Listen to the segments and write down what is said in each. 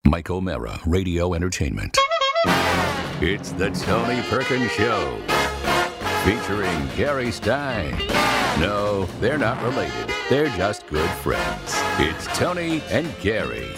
Mike O'Mara, Radio Entertainment. It's the Tony Perkins Show, featuring Gary Stein. No, they're not related. They're just good friends. It's Tony and Gary.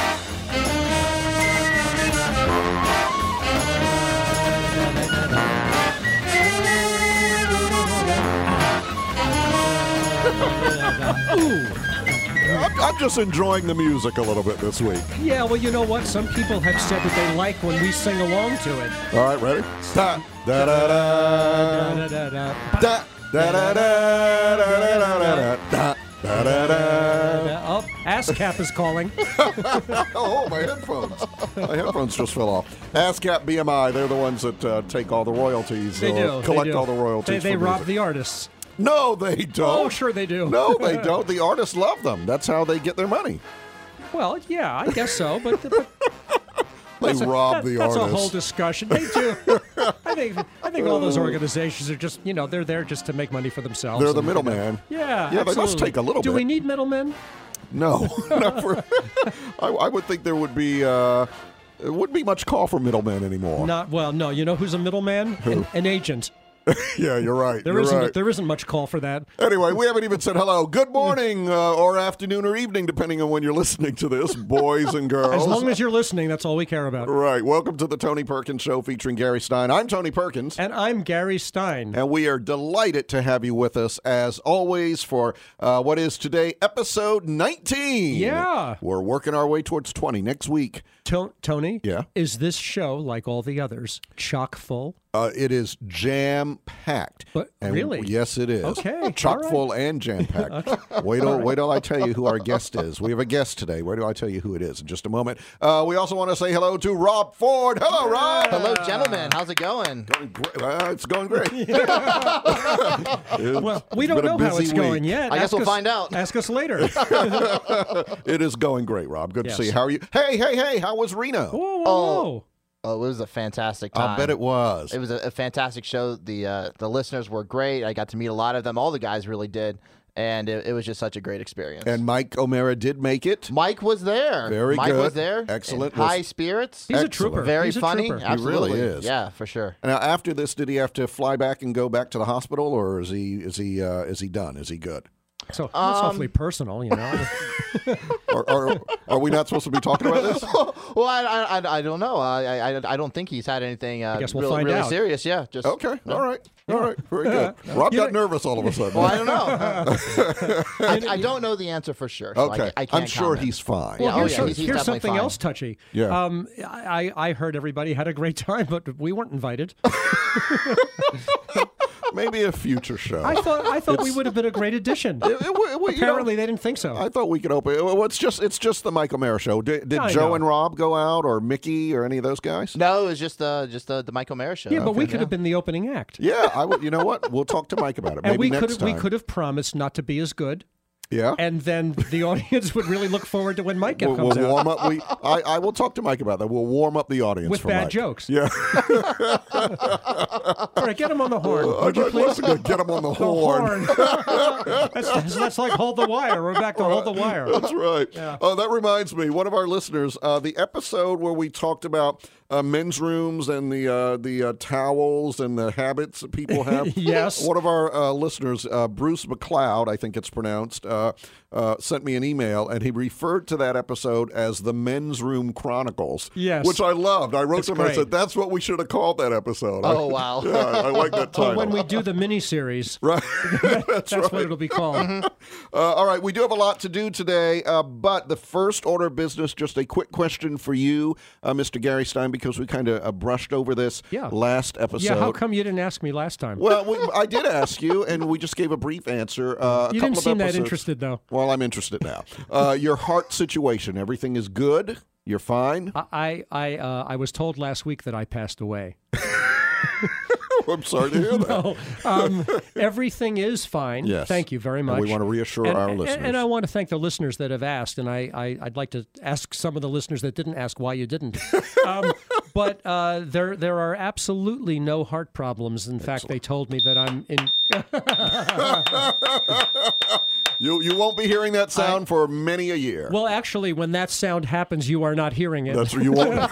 I'm just enjoying the music a little bit this week. Yeah, well, you know what? Some people have said that they like when we sing along to it. All right, ready? Da da da da da da da da da da da. Oh, ASCAP is calling. Oh, my headphones. My headphones just fell off. ASCAP BMI, they're the ones that take all the royalties. They do. Collect all the royalties. They for rob music. the artists. No, they don't. Oh, sure they do. No, they don't. The artists love them. That's how they get their money. Well, yeah, I guess so, but They that's rob the that's artists. a whole discussion. They do. I think all those organizations are just, they're there just to make money for themselves. They're the middleman. Yeah, Yeah, they must absolutely. take a little Do bit. we need middlemen? No, never. I would think there would be. It wouldn't be much call for middlemen anymore. No. You know who's a middleman? An agent. Yeah, you're right. There you're isn't. right. There isn't much call for that. Anyway, we haven't even said hello. Good morning, or afternoon, or evening, depending on when you're listening to this, boys and girls. As long as you're listening, that's all we care about. Right. Welcome to the Tony Perkins Show featuring Gary Stein. I'm Tony Perkins. And I'm Gary Stein. And we are delighted to have you with us, as always, for what is today, episode 19. Yeah. We're working our way towards 20 next week. Tony? Yeah? Is this show, like all the others, chock full? It is jam-packed. But really? Yes, it is. Okay, Chock all right. full and jam-packed. Wait till I tell you who our guest is. We have a guest today. Wait till I tell you who it is in just a moment. We also want to say hello to Rob Ford. Hello, Rob. Hello, gentlemen. How's it going? It's going great. Well, we It's don't been a know how busy it's going week. yet. I guess we'll find out. Ask us later. It is going great, Rob. Good Yes. to see you. How are you? Hey, how was Reno? Whoa. Oh, it was a fantastic time. I bet it was. It was a fantastic show. The listeners were great. I got to meet a lot of them. All the guys really did. And it was just such a great experience. And Mike O'Mara did make it. Mike was there. Very Mike good. was there. Excellent. In high spirits. He's a Excellent. trooper. Very He's a funny. trooper. Absolutely. He really is. Yeah, for sure. Now, after this, did he have to fly back and go back to the hospital, or is he done? Is he good? So that's awfully personal, Are we not supposed to be talking about this? Well, I don't know. I don't think he's had anything guess we'll really, find really out. serious. Yeah. Just Okay. All right. Very good. Rob got nervous all of a sudden. Well, I don't know. I don't know the answer for sure. So Okay. I can't I'm sure comment. he's fine. Well, Yeah, here's, he's here's definitely something fine. else touchy. Yeah. I heard everybody had a great time, but we weren't invited. Maybe a future show. I thought we would have been a great addition. Apparently, they didn't think so. I thought we could open. Well, it's just the Mike O'Mara show. Did I Joe know. and Rob go out, or Mickey, or any of those guys? No, it was just the Mike O'Mara show. yeah, but we could have been the opening act. Yeah, I would. You know what? We'll talk to Mike about it. And Maybe we next time. could have promised not to be as good, Yeah. and then the audience would really look forward to when Mike We'll comes out warm up. I will talk to Mike about that. We'll warm up the audience with for bad Mike. jokes. Yeah. All right, get him on the horn, would you please? Get him on the The horn. horn. that's like Hold the Wire. We're back to Hold the Wire. That's right. Oh, that reminds me. One of our listeners, the episode where we talked about men's rooms and the towels and the habits that people have. Yes. One of our listeners, Bruce McLeod, I think it's pronounced, sent me an email, and he referred to that episode as the Men's Room Chronicles. Yes. Which I loved. I wrote That's to him and I great. said, that's what we should have called that episode. Oh, wow. Yeah, I like that title. Oh, when we do the miniseries, Right. That's that's right. what it'll be called. All right, we do have a lot to do today, but the first order of business, just a quick question for you, Mr. Gary Stein, because we kind of brushed over this last episode. Yeah, how come you didn't ask me last time? Well, I did ask you, and we just gave a brief answer. You didn't seem that interested, though. Well, I'm interested now. Your heart situation, everything is good? You're fine? I was told last week that I passed away. I'm sorry to hear that. No, everything is fine. Yes. Thank you very much. And we want to reassure our listeners. And I want to thank the listeners that have asked, and I'd like to ask some of the listeners that didn't ask why you didn't. But there are absolutely no heart problems. In fact, they told me that I'm in. You won't be hearing that sound for many a year. Well, actually, when that sound happens, you are not hearing it. That's what you won't.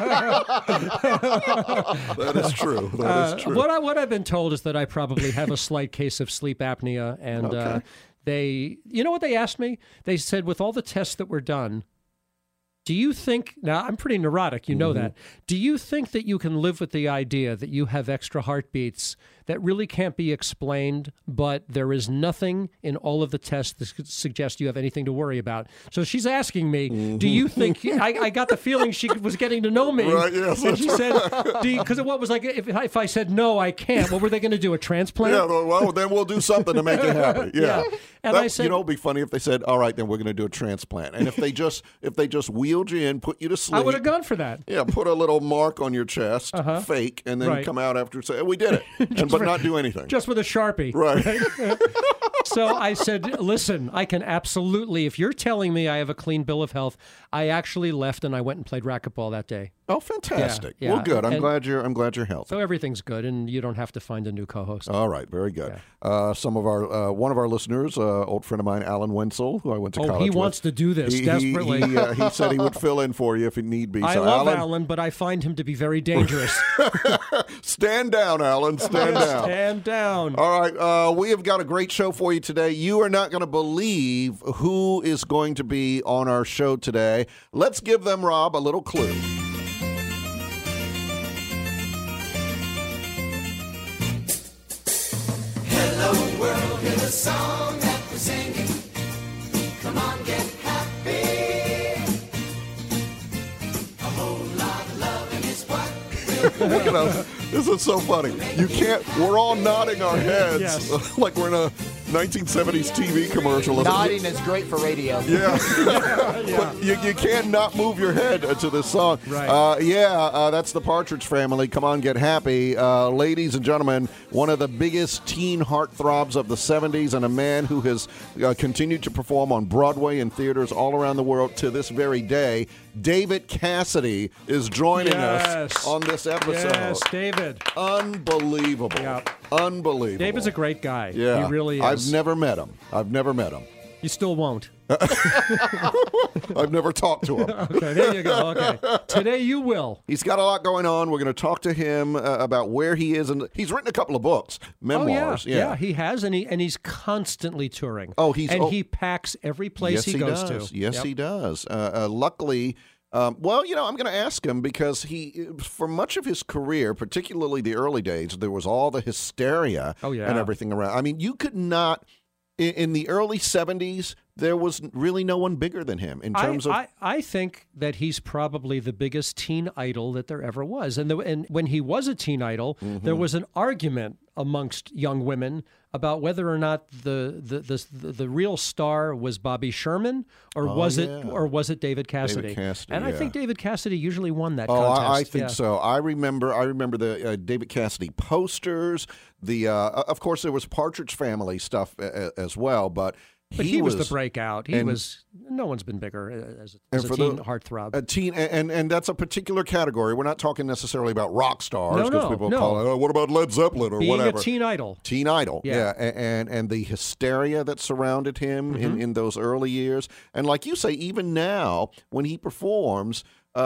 That is true. That is true. What I've been told is that I probably have a slight case of sleep apnea, and you know what they asked me? They said, with all the tests that were done, do you think, now I'm pretty neurotic, you know that. Do you think that you can live with the idea that you have extra heartbeats that really can't be explained, but there is nothing in all of the tests that suggest you have anything to worry about? So she's asking me, do you think, I got the feeling she was getting to know me. Right, yes, and she said, because what was like, if I said, no, I can't, what were they going to do, a transplant? Yeah, well, then we'll do something to make it happen. Yeah. And I said, it'd be funny if they said, all right, then we're going to do a transplant. And if they just wheeled you in, put you to sleep. I would have gone for that. Yeah, put a little mark on your chest, fake, and then come out after and say, we did it, but not do anything. Just with a Sharpie. Right. So I said, listen, I can absolutely, if you're telling me I have a clean bill of health, I actually left and I went and played racquetball that day. Oh, fantastic. Yeah. Well, good. I'm glad you're healthy. So everything's good, and you don't have to find a new co-host. All right, very good. Yeah. One of our listeners, old friend of mine, Alan Wenzel, who I went to college with. He wants to do this desperately. He said he would fill in for you if it need be. I love Alan, but I find him to be very dangerous. Stand down, Alan. Stand down. Stand down. All right, we have got a great show for you today. You are not going to believe who is going to be on our show today. Let's give them, Rob, a little clue. Hello world, here's a song that we're singing. Come on, get happy. A whole lot of love in his what? Look at us. This is so funny. We're all nodding our heads like we're in a 1970s TV commercial. Nodding is great for radio. Yeah. But you can't not move your head to this song. Right. That's the Partridge Family. Come on, get happy. Ladies and gentlemen, one of the biggest teen heartthrobs of the 70s and a man who has continued to perform on Broadway and theaters all around the world to this very day. David Cassidy is joining us on this episode. Yes, David. Unbelievable. Yep. Unbelievable. David's a great guy. Yeah. He really is. I've never met him. You still won't. I've never talked to him. Okay, there you go. Okay. Today you will. He's got a lot going on. We're going to talk to him about where he is. And he's written a couple of books, memoirs. Oh, yeah, he has, and he's constantly touring. He packs every place he goes to. Yes, he does. Luckily... I'm going to ask him because for much of his career, particularly the early days, there was all the hysteria and everything around. I mean, you could not, in the early 70s, there was really no one bigger than him in terms of... I think that he's probably the biggest teen idol that there ever was. And when he was a teen idol, there was an argument amongst young women about whether or not the real star was Bobby Sherman or was it David Cassidy? I think David Cassidy usually won that contest. I think so. I remember the David Cassidy posters. Of course there was Partridge Family stuff as well, but he was the breakout. No one's been bigger as a teen heartthrob. A teen, and that's a particular category. We're not talking necessarily about rock stars because people call it. Oh, what about Led Zeppelin or whatever? Being a teen idol. Teen idol, yeah. And the hysteria that surrounded him in those early years, and like you say, even now when he performs.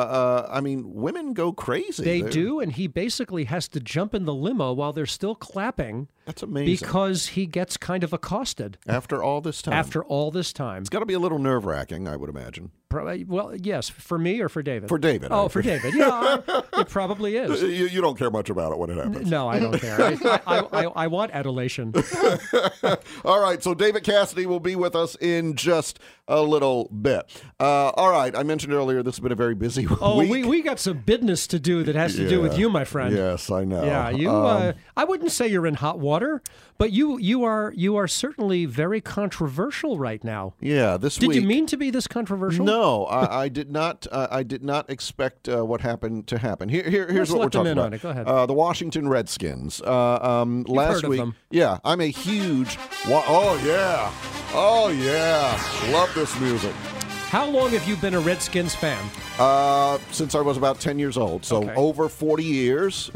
Women go crazy. They do, and he basically has to jump in the limo while they're still clapping. That's amazing. Because he gets kind of accosted. After all this time. It's got to be a little nerve-wracking, I would imagine. Well, yes. For me or for David? For David. Oh, for David. Yeah, it probably is. You don't care much about it when it happens. No, I don't care. I want adulation. All right, so David Cassidy will be with us in just a little bit. All right, I mentioned earlier this has been a very busy week. Oh, we got some business to do that has to do with you, my friend. Yes, I know. Yeah, you. I wouldn't say you're in hot water, but you are certainly very controversial right now. Yeah, this week. Did you mean to be this controversial? No, I did not. I did not expect what happened to happen. Here's what we're talking about. Go ahead. The Washington Redskins. Last heard week. Of them. Yeah, I'm a huge. Oh yeah, love this music. How long have you been a Redskins fan? Since I was about 10 years old. So Okay. over 40 years,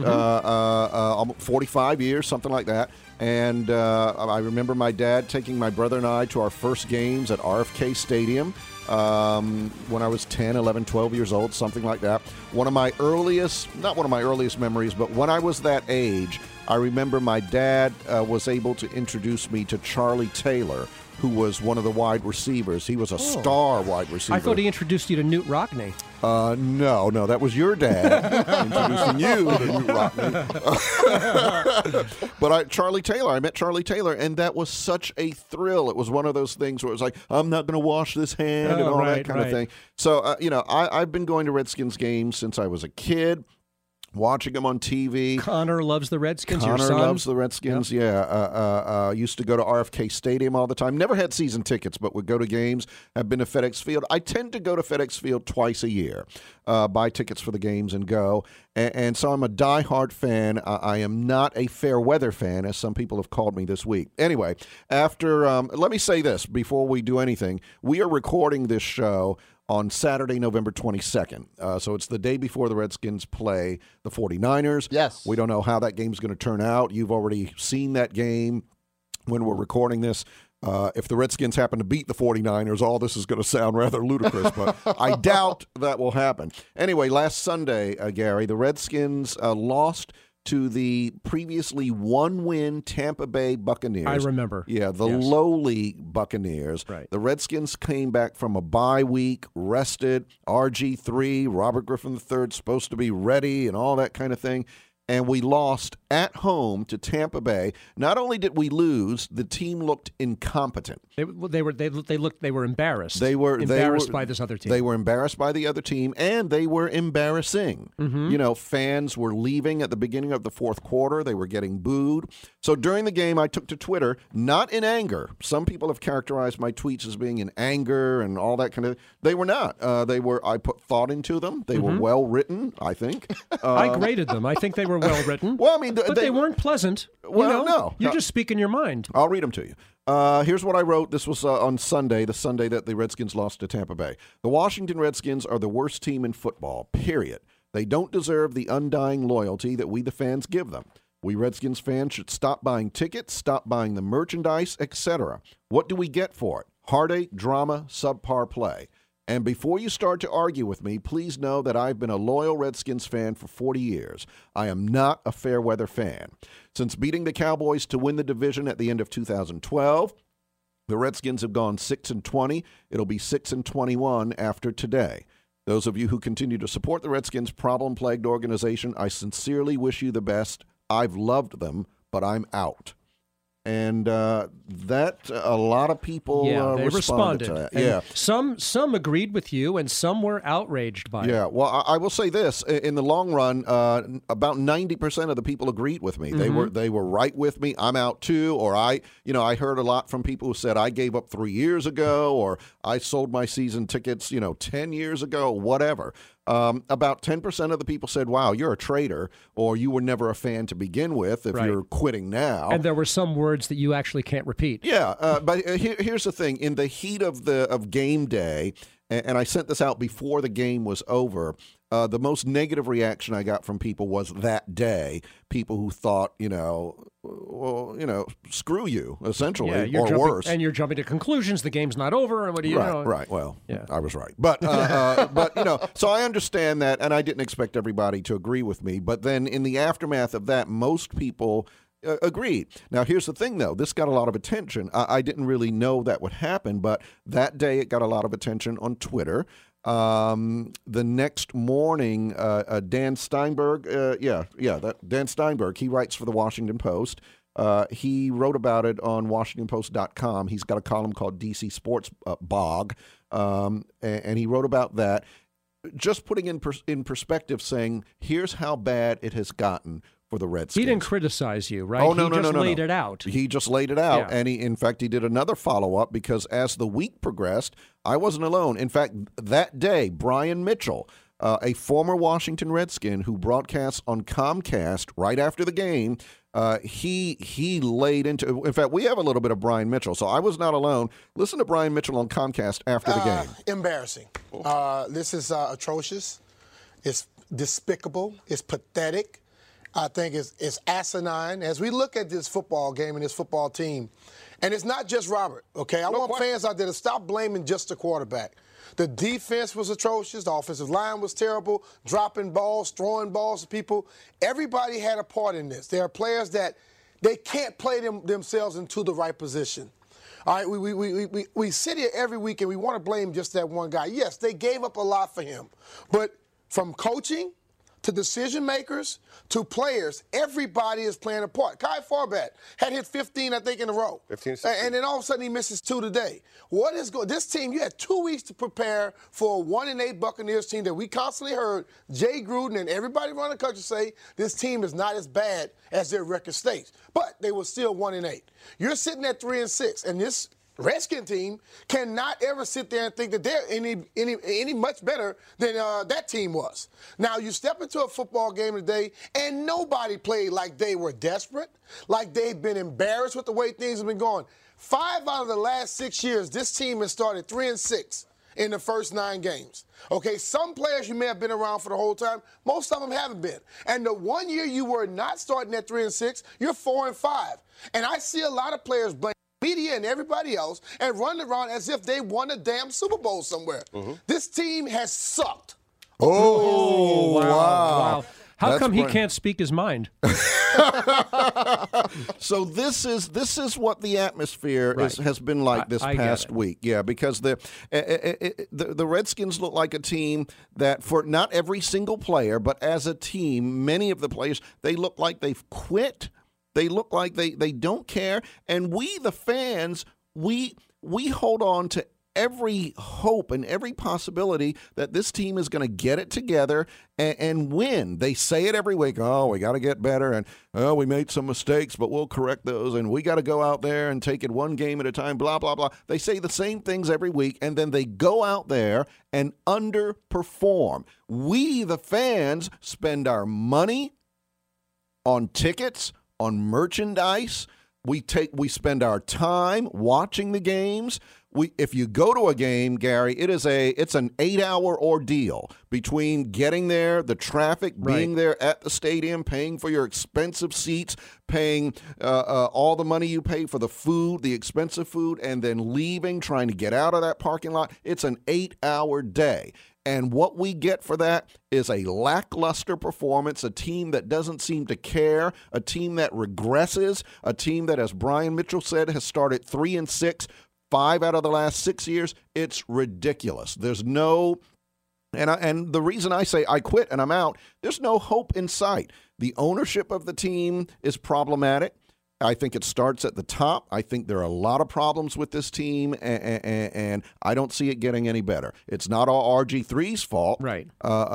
45 years, something like that. And I remember my dad taking my brother and I to our first games at RFK Stadium when I was 10, 11, 12 years old, something like that. Not one of my earliest memories, but when I was that age, I remember my dad was able to introduce me to Charlie Taylor, who was one of the wide receivers. He was a star wide receiver. I thought he introduced you to Newt Rockne. No, that was your dad introducing you to Newt Rockne. But I met Charlie Taylor, and that was such a thrill. It was one of those things where it was like, I'm not going to wash this hand and all that kind of thing. So, I've been going to Redskins games since I was a kid. Watching them on TV. Connor loves the Redskins. Connor your son loves the Redskins. Yep. Yeah. Used to go to RFK Stadium all the time. Never had season tickets, but would go to games. Have been to FedEx Field. I tend to go to FedEx Field twice a year. Buy tickets for the games and go. And so I'm a diehard fan. I am not a fair weather fan, as some people have called me this week. Anyway, let me say this before we do anything. We are recording this show on Saturday, November 22nd. So it's the day before the Redskins play the 49ers. Yes. We don't know how that game's going to turn out. You've already seen that game when we're recording this. If the Redskins happen to beat the 49ers, all this is going to sound rather ludicrous, but I doubt that will happen. Anyway, last Sunday, Gary, the Redskins lost to the previously one-win Tampa Bay Buccaneers. I remember. Yeah, the Yes. lowly Buccaneers. Right. The Redskins came back from a bye week, rested. RG3, Robert Griffin III, supposed to be ready and all that kind of thing. And we lost at home to Tampa Bay. Not only did we lose, the team looked incompetent. They were embarrassed. They were embarrassed by this other team. They were embarrassed by the other team, and they were embarrassing. Mm-hmm. Fans were leaving at the beginning of the fourth quarter. They were getting booed. So during the game, I took to Twitter, not in anger. Some people have characterized my tweets as being in anger and all that kind of. They were not. I put thought into them. They were well written, I think. I graded them. I think they were well written. Well, I mean, but they weren't pleasant. Well, no. You're just speaking your mind. I'll read them to you. Here's what I wrote. This was on Sunday, the Sunday that the Redskins lost to Tampa Bay. The Washington Redskins are the worst team in football, period. They don't deserve the undying loyalty that we, the fans, give them. We Redskins fans should stop buying tickets, stop buying the merchandise, etc. What do we get for it? Heartache, drama, subpar play. And before you start to argue with me, please know that I've been a loyal Redskins fan for 40 years. I am not a fair weather fan. Since beating the Cowboys to win the division at the end of 2012, the Redskins have gone 6-20. It'll be 6-21 after today. Those of you who continue to support the Redskins problem-plagued organization, I sincerely wish you the best. I've loved them, but I'm out. And that a lot of people they responded to that. And yeah, some agreed with you, and some were outraged by it. Yeah, well, I will say this: in the long run, about 90% of the people agreed with me. They were right with me. I'm out too, or I heard a lot from people who said I gave up 3 years ago, or I sold my season tickets 10 years ago, whatever. About 10% of the people said, wow, you're a traitor, or you were never a fan to begin with if you're quitting now. And there were some words that you actually can't repeat. Yeah, but here's the thing. In the heat of game day, and I sent this out before the game was over, the most negative reaction I got from people was that day. People who thought, screw you, essentially, or worse. And you're jumping to conclusions. The game's not over, and what do you know? Right. Well, yeah. I was right, but so I understand that, and I didn't expect everybody to agree with me. But then, in the aftermath of that, most people agreed. Now, here's the thing, though. This got a lot of attention. I didn't really know that would happen, but that day it got a lot of attention on Twitter. The next morning, Dan Steinberg, Dan Steinberg, he writes for the Washington Post. He wrote about it on WashingtonPost.com. He's got a column called DC Sports Bog, and he wrote about that, just putting in perspective, saying, here's how bad it has gotten for the Redskins. He didn't criticize you, right? Oh, no, he just laid it out. He just laid it out, Yeah. and in fact, he did another follow-up because as the week progressed, I wasn't alone. In fact, that day, Brian Mitchell, a former Washington Redskin who broadcasts on Comcast right after the game, he laid into. In fact, we have a little bit of Brian Mitchell, so I was not alone. Listen to Brian Mitchell on Comcast after the game. Embarrassing. This is atrocious. It's despicable. It's pathetic. I think it's asinine. As we look at this football game and this football team, and it's not just Robert, okay? I want fans out there to stop blaming just the quarterback. The defense was atrocious. The offensive line was terrible, dropping balls, throwing balls to people. Everybody had a part in this. There are players that they can't play themselves into the right position. All right, we sit here every week and we want to blame just that one guy. Yes, they gave up a lot for him. But from coaching to decision makers to players, everybody is playing a part. Kai Forbath had hit 15, I think, in a row. 15, 16. And then all of a sudden he misses 2 today. What is going? This team, you had 2 weeks to prepare for a 1-8 Buccaneers team that we constantly heard Jay Gruden and everybody around the country say this team is not as bad as their record states. But they were still 1-8. You're sitting at 3-6, and this Redskin team cannot ever sit there and think that they're any much better than that team was. Now, you step into a football game today, and nobody played like they were desperate, like they've been embarrassed with the way things have been going. 5 out of the last 6 years, this team has started 3-6 in the first 9 games. Okay, some players you may have been around for the whole time. Most of them haven't been. And the one year you were not starting at 3-6, you're 4-5. And I see a lot of players blame media and everybody else and run around as if they won a damn Super Bowl somewhere. This team has sucked. Oh, wow. How That's come he Brian. can't speak his mind? So this is what the atmosphere has been like this I get past it. week. Yeah, because the Redskins look like a team that, for not every single player, but as a team, many of the players, they look like they've quit. They look like they don't care. And we, the fans, we hold on to every hope and every possibility that this team is going to get it together and win. They say it every week. Oh, we got to get better, and oh, we made some mistakes, but we'll correct those, and we got to go out there and take it one game at a time, blah, blah, blah. They say the same things every week, and then they go out there and underperform. We, the fans, spend our money on tickets, on merchandise. We spend our time watching the games. If you go to a game, Gary, it's an 8-hour ordeal between getting there, the traffic, being there at the stadium, paying for your expensive seats, paying all the money you pay for the food, the expensive food, and then leaving, trying to get out of that parking lot. It's an 8-hour day. And what we get for that is a lackluster performance, a team that doesn't seem to care, a team that regresses, a team that, as Brian Mitchell said, has started 3-6, 5 out of the last 6 years. It's ridiculous. There's no, and the reason I say I quit and I'm out, there's no hope in sight. The ownership of the team is problematic. I think it starts at the top. I think there are a lot of problems with this team, and I don't see it getting any better. It's not all RG3's fault, right?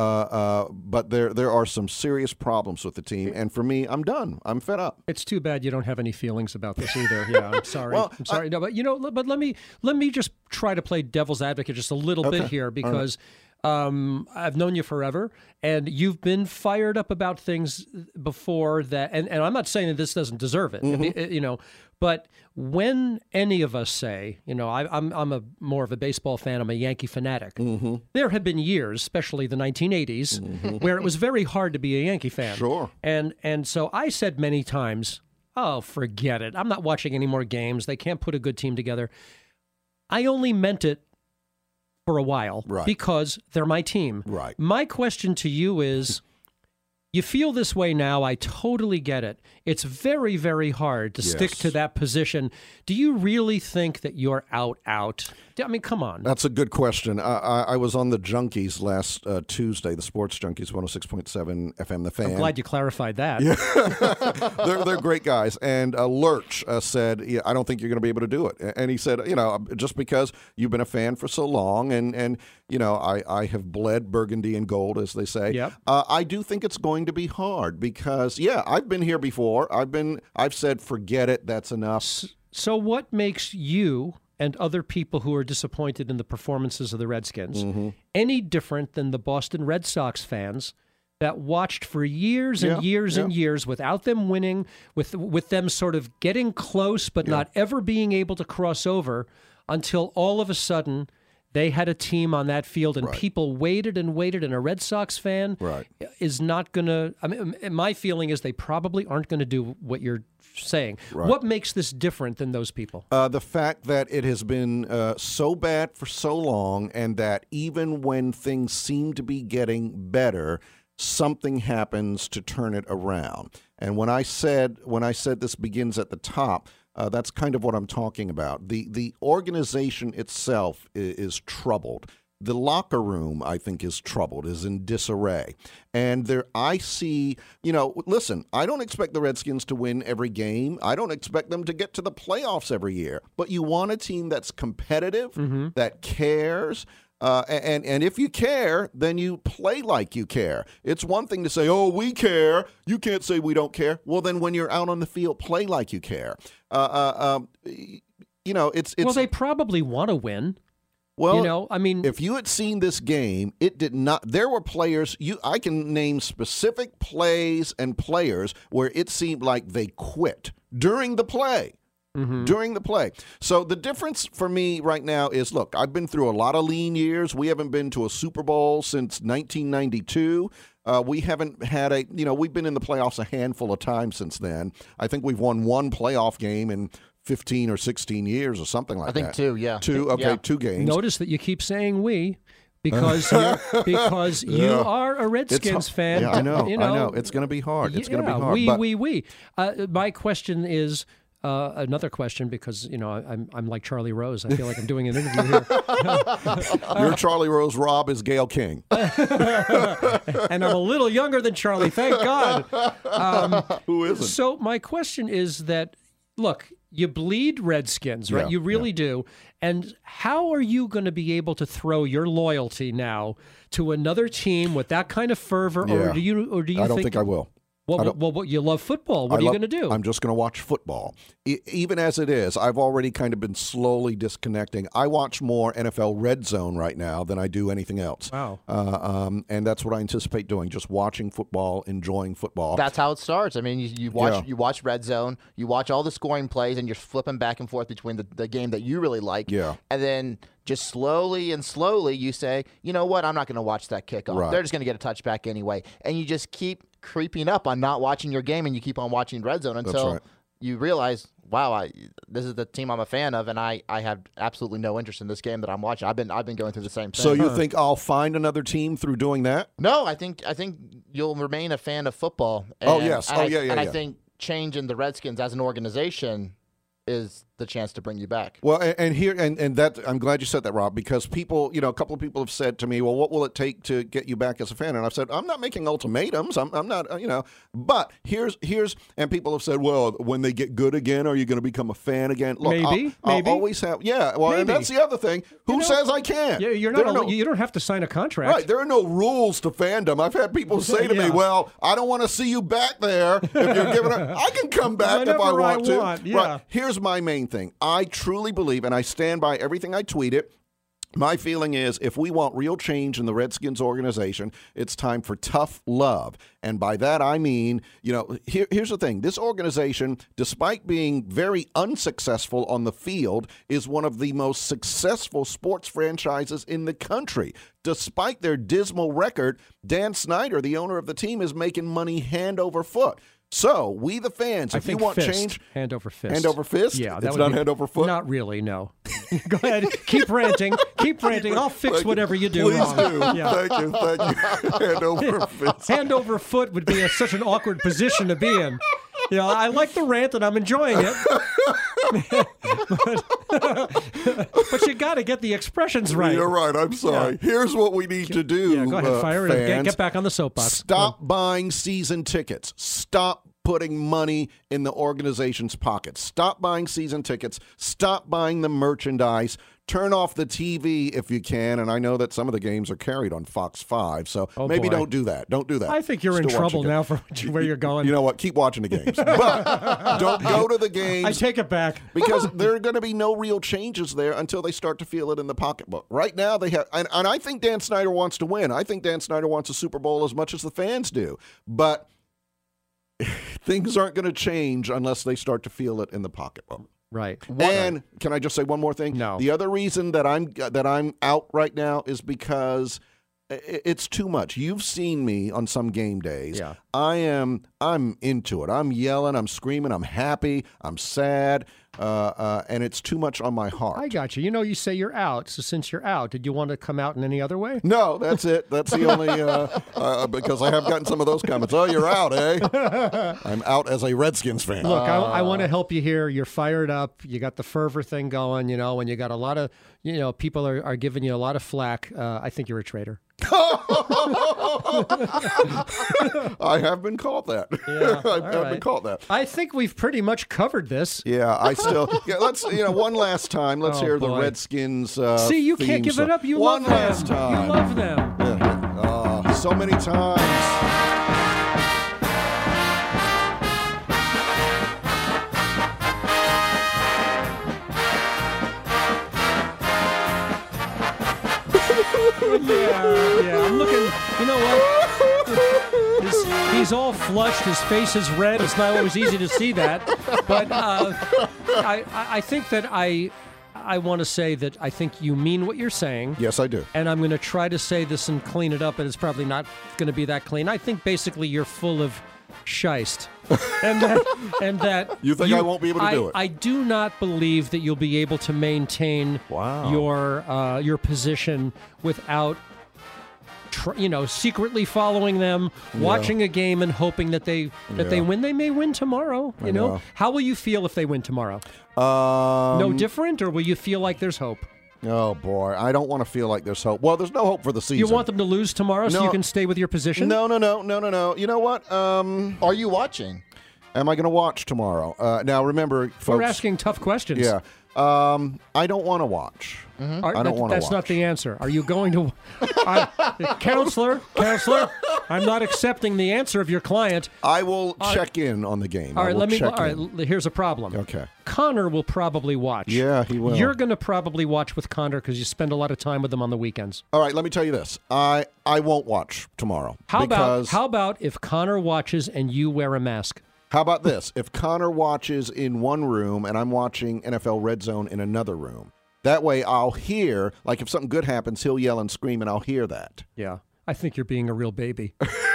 But there are some serious problems with the team, and for me, I'm done. I'm fed up. It's too bad you don't have any feelings about this either. Yeah, I'm sorry. Well, I'm sorry. No, but but let me just try to play devil's advocate just a little bit here, because I've known you forever, and you've been fired up about things before that, and I'm not saying that this doesn't deserve it, but when any of us say, I'm a more of a baseball fan, I'm a Yankee fanatic. There have been years, especially the 1980s, where it was very hard to be a Yankee fan. Sure. And so I said many times, oh, forget it. I'm not watching any more games. They can't put a good team together. I only meant it for a while, because they're my team. Right. My question to you is, you feel this way now. I totally get it. It's very, very hard to stick to that position. Do you really think that you're out? I mean, come on. That's a good question. I was on the Junkies last Tuesday, the Sports Junkies, 106.7 FM, The Fan. I'm glad you clarified that. Yeah. they're great guys. And Lurch said, I don't think you're going to be able to do it. And he said, just because you've been a fan for so long and I have bled burgundy and gold, as they say. Yep. I do think it's going to be hard because, I've been here before. I've said, forget it. That's enough. So what makes you and other people who are disappointed in the performances of the Redskins any different than the Boston Red Sox fans that watched for years and years and years without them winning, with them sort of getting close but not ever being able to cross over until all of a sudden they had a team on that field and people waited and waited, and a Red Sox fan is not going to, I mean, my feeling is they probably aren't going to do what you're saying. What makes this different than those people? The fact that it has been so bad for so long, and that even when things seem to be getting better, something happens to turn it around. And when I said this begins at the top, that's kind of what I'm talking about. The organization itself is troubled. The locker room, I think, is troubled, is in disarray. And I see, listen, I don't expect the Redskins to win every game. I don't expect them to get to the playoffs every year. But you want a team that's competitive, that cares. And if you care, then you play like you care. It's one thing to say, oh, we care. You can't say we don't care. Well, then when you're out on the field, play like you care. It's well, they probably want to win. Well, if you had seen this game, it did not. There were players. I can name specific plays and players where it seemed like they quit during the play. During the play. So the difference for me right now is, look, I've been through a lot of lean years. We haven't been to a Super Bowl since 1992. We haven't had we've been in the playoffs a handful of times since then. I think we've won one playoff game in 15 or 16 years or something like that. I think two, yeah. Two games. Notice that you keep saying we. Because you are a Redskins fan. Yeah, I know. It's going to be hard. It's going to be hard. We. My question is another question, because I'm like Charlie Rose. I feel like I'm doing an interview here. You're Charlie Rose. Rob is Gayle King. And I'm a little younger than Charlie. Thank God. Who isn't? So my question is that, look, you bleed Redskins, right? You really do. And how are you going to be able to throw your loyalty now to another team with that kind of fervor, or do you? I don't think I will. Well, you love football. What are you going to do? I'm just going to watch football. Even as it is, I've already kind of been slowly disconnecting. I watch more NFL Red Zone right now than I do anything else. Wow. And that's what I anticipate doing, just watching football, enjoying football. That's how it starts. I mean, you watch Red Zone, you watch all the scoring plays, and you're flipping back and forth between the game that you really like. Yeah. And then just slowly you say, you know what, I'm not going to watch that kickoff. Right. They're just going to get a touchback anyway. And you just keep creeping up on not watching your game, and you keep on watching Red Zone until you realize, wow, this is the team I'm a fan of, and I have absolutely no interest in this game that I'm watching. I've been going through the same thing. So you think I'll find another team through doing that? No, I think you'll remain a fan of football. And, I think change in the Redskins as an organization is the chance to bring you back. Well, and that, I'm glad you said that, Rob, because people, a couple of people have said to me, well, what will it take to get you back as a fan? And I've said, I'm not making ultimatums. I'm not, but here's, and people have said, well, when they get good again, are you going to become a fan again? Look, maybe. I'll always have, and that's the other thing. Who says I can't? Yeah, you don't have to sign a contract. Right, there are no rules to fandom. I've had people say to me, well, I don't want to see you back there if you're giving it. I can come back if I want to. Right, here's my main thing. I truly believe, and I stand by everything I tweeted, my feeling is if we want real change in the Redskins organization, it's time for tough love. And by that, I mean, here's the thing. This organization, despite being very unsuccessful on the field, is one of the most successful sports franchises in the country. Despite their dismal record, Dan Snyder, the owner of the team, is making money hand over foot. So, we the fans, if you want change... Hand over fist. Hand over fist? Yeah. It's not hand over foot? Not really, no. Go ahead. Keep ranting. I'll fix whatever you do Please wrong. do. Yeah. Thank you. Hand over fist. Hand over foot would be such an awkward position to be in. I like the rant and I'm enjoying it. But you got to get the expressions right. You're right. I'm sorry. Yeah. Here's what we need to do. Yeah, go ahead. Fire it up. Get back on the soapbox. Stop buying season tickets. Stop putting money in the organization's pockets. Stop buying season tickets. Stop buying the merchandise. turn off the TV if you can. And I know that some of the games are carried on Fox 5, so maybe boy. don't do that. Don't do that. I think you're in Still watch trouble the game. now for where you're going. You know what? Keep watching the games. But don't go to the games. I take it back. Because there are going to be no real changes there until they start to feel it in the pocketbook. Right now, they have, and I think Dan Snyder wants to win. I think Dan Snyder wants a Super Bowl as much as the fans do. But things aren't going to change unless they start to feel it in the pocketbook. Right. And can I just say one more thing? No. The other reason that I'm out right now is because it's too much. You've seen me on some game days. Yeah. I'm into it. I'm yelling, I'm screaming, I'm happy, I'm sad, and it's too much on my heart. I got you. You know, you say you're out. So since you're out, did you want to come out in any other way? No, that's it. That's the only because I have gotten some of those comments. Oh, you're out, eh? I'm out as a Redskins fan. Look, I want to help you here. You're fired up. You got the fervor thing going, and you got a lot of, people are giving you a lot of flack. I think you're a traitor. I have been called that. Yeah, I've been called that. I think we've pretty much covered this. Yeah, let's one last time. Let's hear the boy. Redskins. See, you can't give it up. You love them. One last time. You love them. Yeah. So many times. Yeah. I'm looking. You know what? He's all flushed. His face is red. It's not always easy to see that. But I think that I want to say that I think you mean what you're saying. Yes, I do. And I'm going to try to say this and clean it up, and it's probably not going to be that clean. I think basically you're full of shist. and that You think I won't be able to do it? I do not believe that you'll be able to maintain your position without secretly following them, watching a game and hoping that they win. They may win tomorrow. You know, how will you feel if they win tomorrow? No different, or will you feel like there's hope? Oh boy, I don't want to feel like there's hope. Well, there's no hope for the season. You want them to lose tomorrow so you can stay with your position? No. You know what? Are you watching? Am I going to watch tomorrow? Now, remember, folks. We're asking tough questions. Yeah. I don't want to watch. Mm-hmm. I don't want to watch. That's not the answer. Are you going to... Counselor, I'm not accepting the answer of your client. I will check in on the game. All right, here's a problem. Okay. Connor will probably watch. Yeah, he will. You're going to probably watch with Connor because you spend a lot of time with him on the weekends. All right, let me tell you this. I won't watch tomorrow. How about if Connor watches and you wear a mask? How about this? If Connor watches in one room and I'm watching NFL Red Zone in another room, that way I'll hear, like if something good happens, he'll yell and scream and I'll hear that. Yeah. I think you're being a real baby.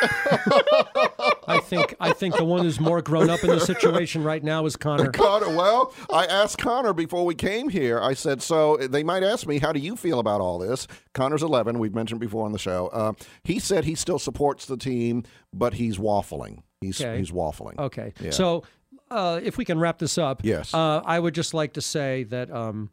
I think the one who's more grown up in the situation right now is Connor. Well, I asked Connor before we came here. I said, so they might ask me, how do you feel about all this? Connor's 11. We've mentioned before on the show. He said he still supports the team, but he's waffling. He's waffling. Okay. Yeah. So if we can wrap this up. Yes. I would just like to say that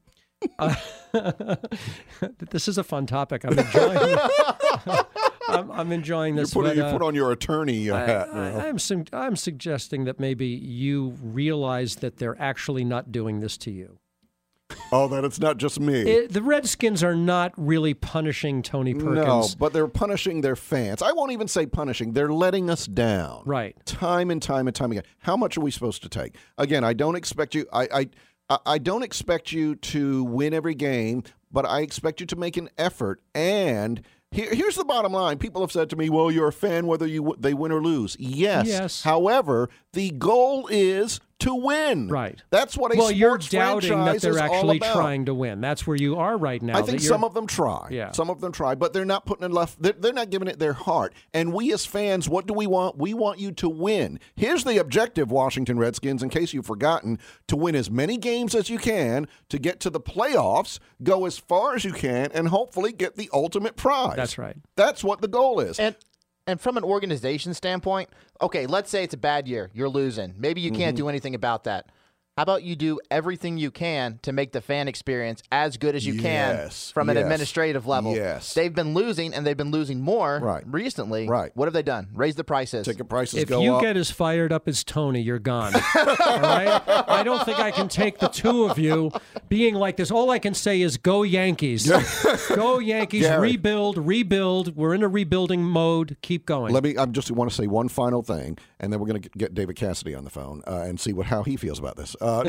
this is a fun topic. I'm enjoying I'm enjoying this. You put on your attorney hat. I'm suggesting that maybe you realize that they're actually not doing this to you. Oh, that it's not just me. The Redskins are not really punishing Tony Perkins. No, but they're punishing their fans. I won't even say punishing. They're letting us down. Right. Time and time and time again. How much are we supposed to take? Again, I don't expect you. I don't expect you to win every game, but I expect you to make an effort. And here's the bottom line. People have said to me, well, you're a fan whether they win or lose. Yes. However, the goal is to win. Right. That's what a sports franchise you're doubting that they're is all actually about. trying to win. That's where you are right now. I think some of them try. Yeah. Some of them try, but they're not putting enough. They're not giving it their heart. And we as fans, what do we want? We want you to win. Here's the objective, Washington Redskins, in case you've forgotten, to win as many games as you can, to get to the playoffs, go as far as you can, and hopefully get the ultimate prize. That's right. That's what the goal is. And from an organization standpoint, okay, let's say it's a bad year. You're losing. Maybe you can't do anything about that. How about you do everything you can to make the fan experience as good as you can from an administrative level? Yes. They've been losing, and they've been losing more recently. Right. What have they done? Raise the prices. Ticket prices If go you up. get as fired up as Tony, you're gone. All right? I don't think I can take the two of you being like this. All I can say is go Yankees. Go Yankees. Gary. Rebuild. We're in a rebuilding mode. Keep going. I just want to say one final thing, and then we're going to get David Cassidy on the phone and see how he feels about this. No.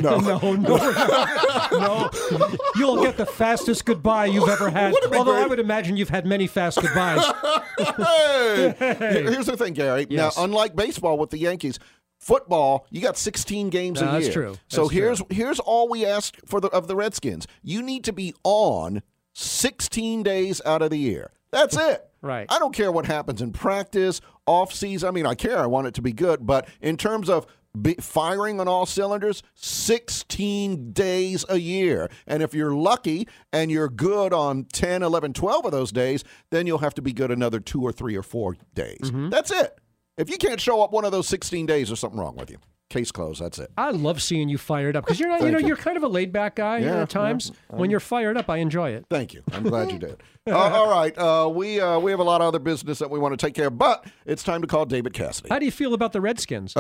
No. You'll get the fastest goodbye you've ever had. Although I would imagine you've had many fast goodbyes. Hey. Here's the thing, Gary. Yes. Now, unlike baseball with the Yankees, football, you got 16 games a year. That's true. So That's here's all we ask of the Redskins. You need to be on 16 days out of the year. That's it. Right. I don't care what happens in practice, off season. I mean, I care. I want it to be good. But in terms of firing on all cylinders, 16 days a year. And if you're lucky and you're good on 10, 11, 12 of those days, then you'll have to be good another 2 or 3 or 4 days. Mm-hmm. That's it. If you can't show up one of those 16 days, there's something wrong with you. Case closed. That's it. I love seeing you fired up because you're not. You're kind of a laid back guy at times. When you're fired up, I enjoy it. Thank you. I'm glad you did. All right. We have a lot of other business that we want to take care of, but it's time to call David Cassidy. How do you feel about the Redskins?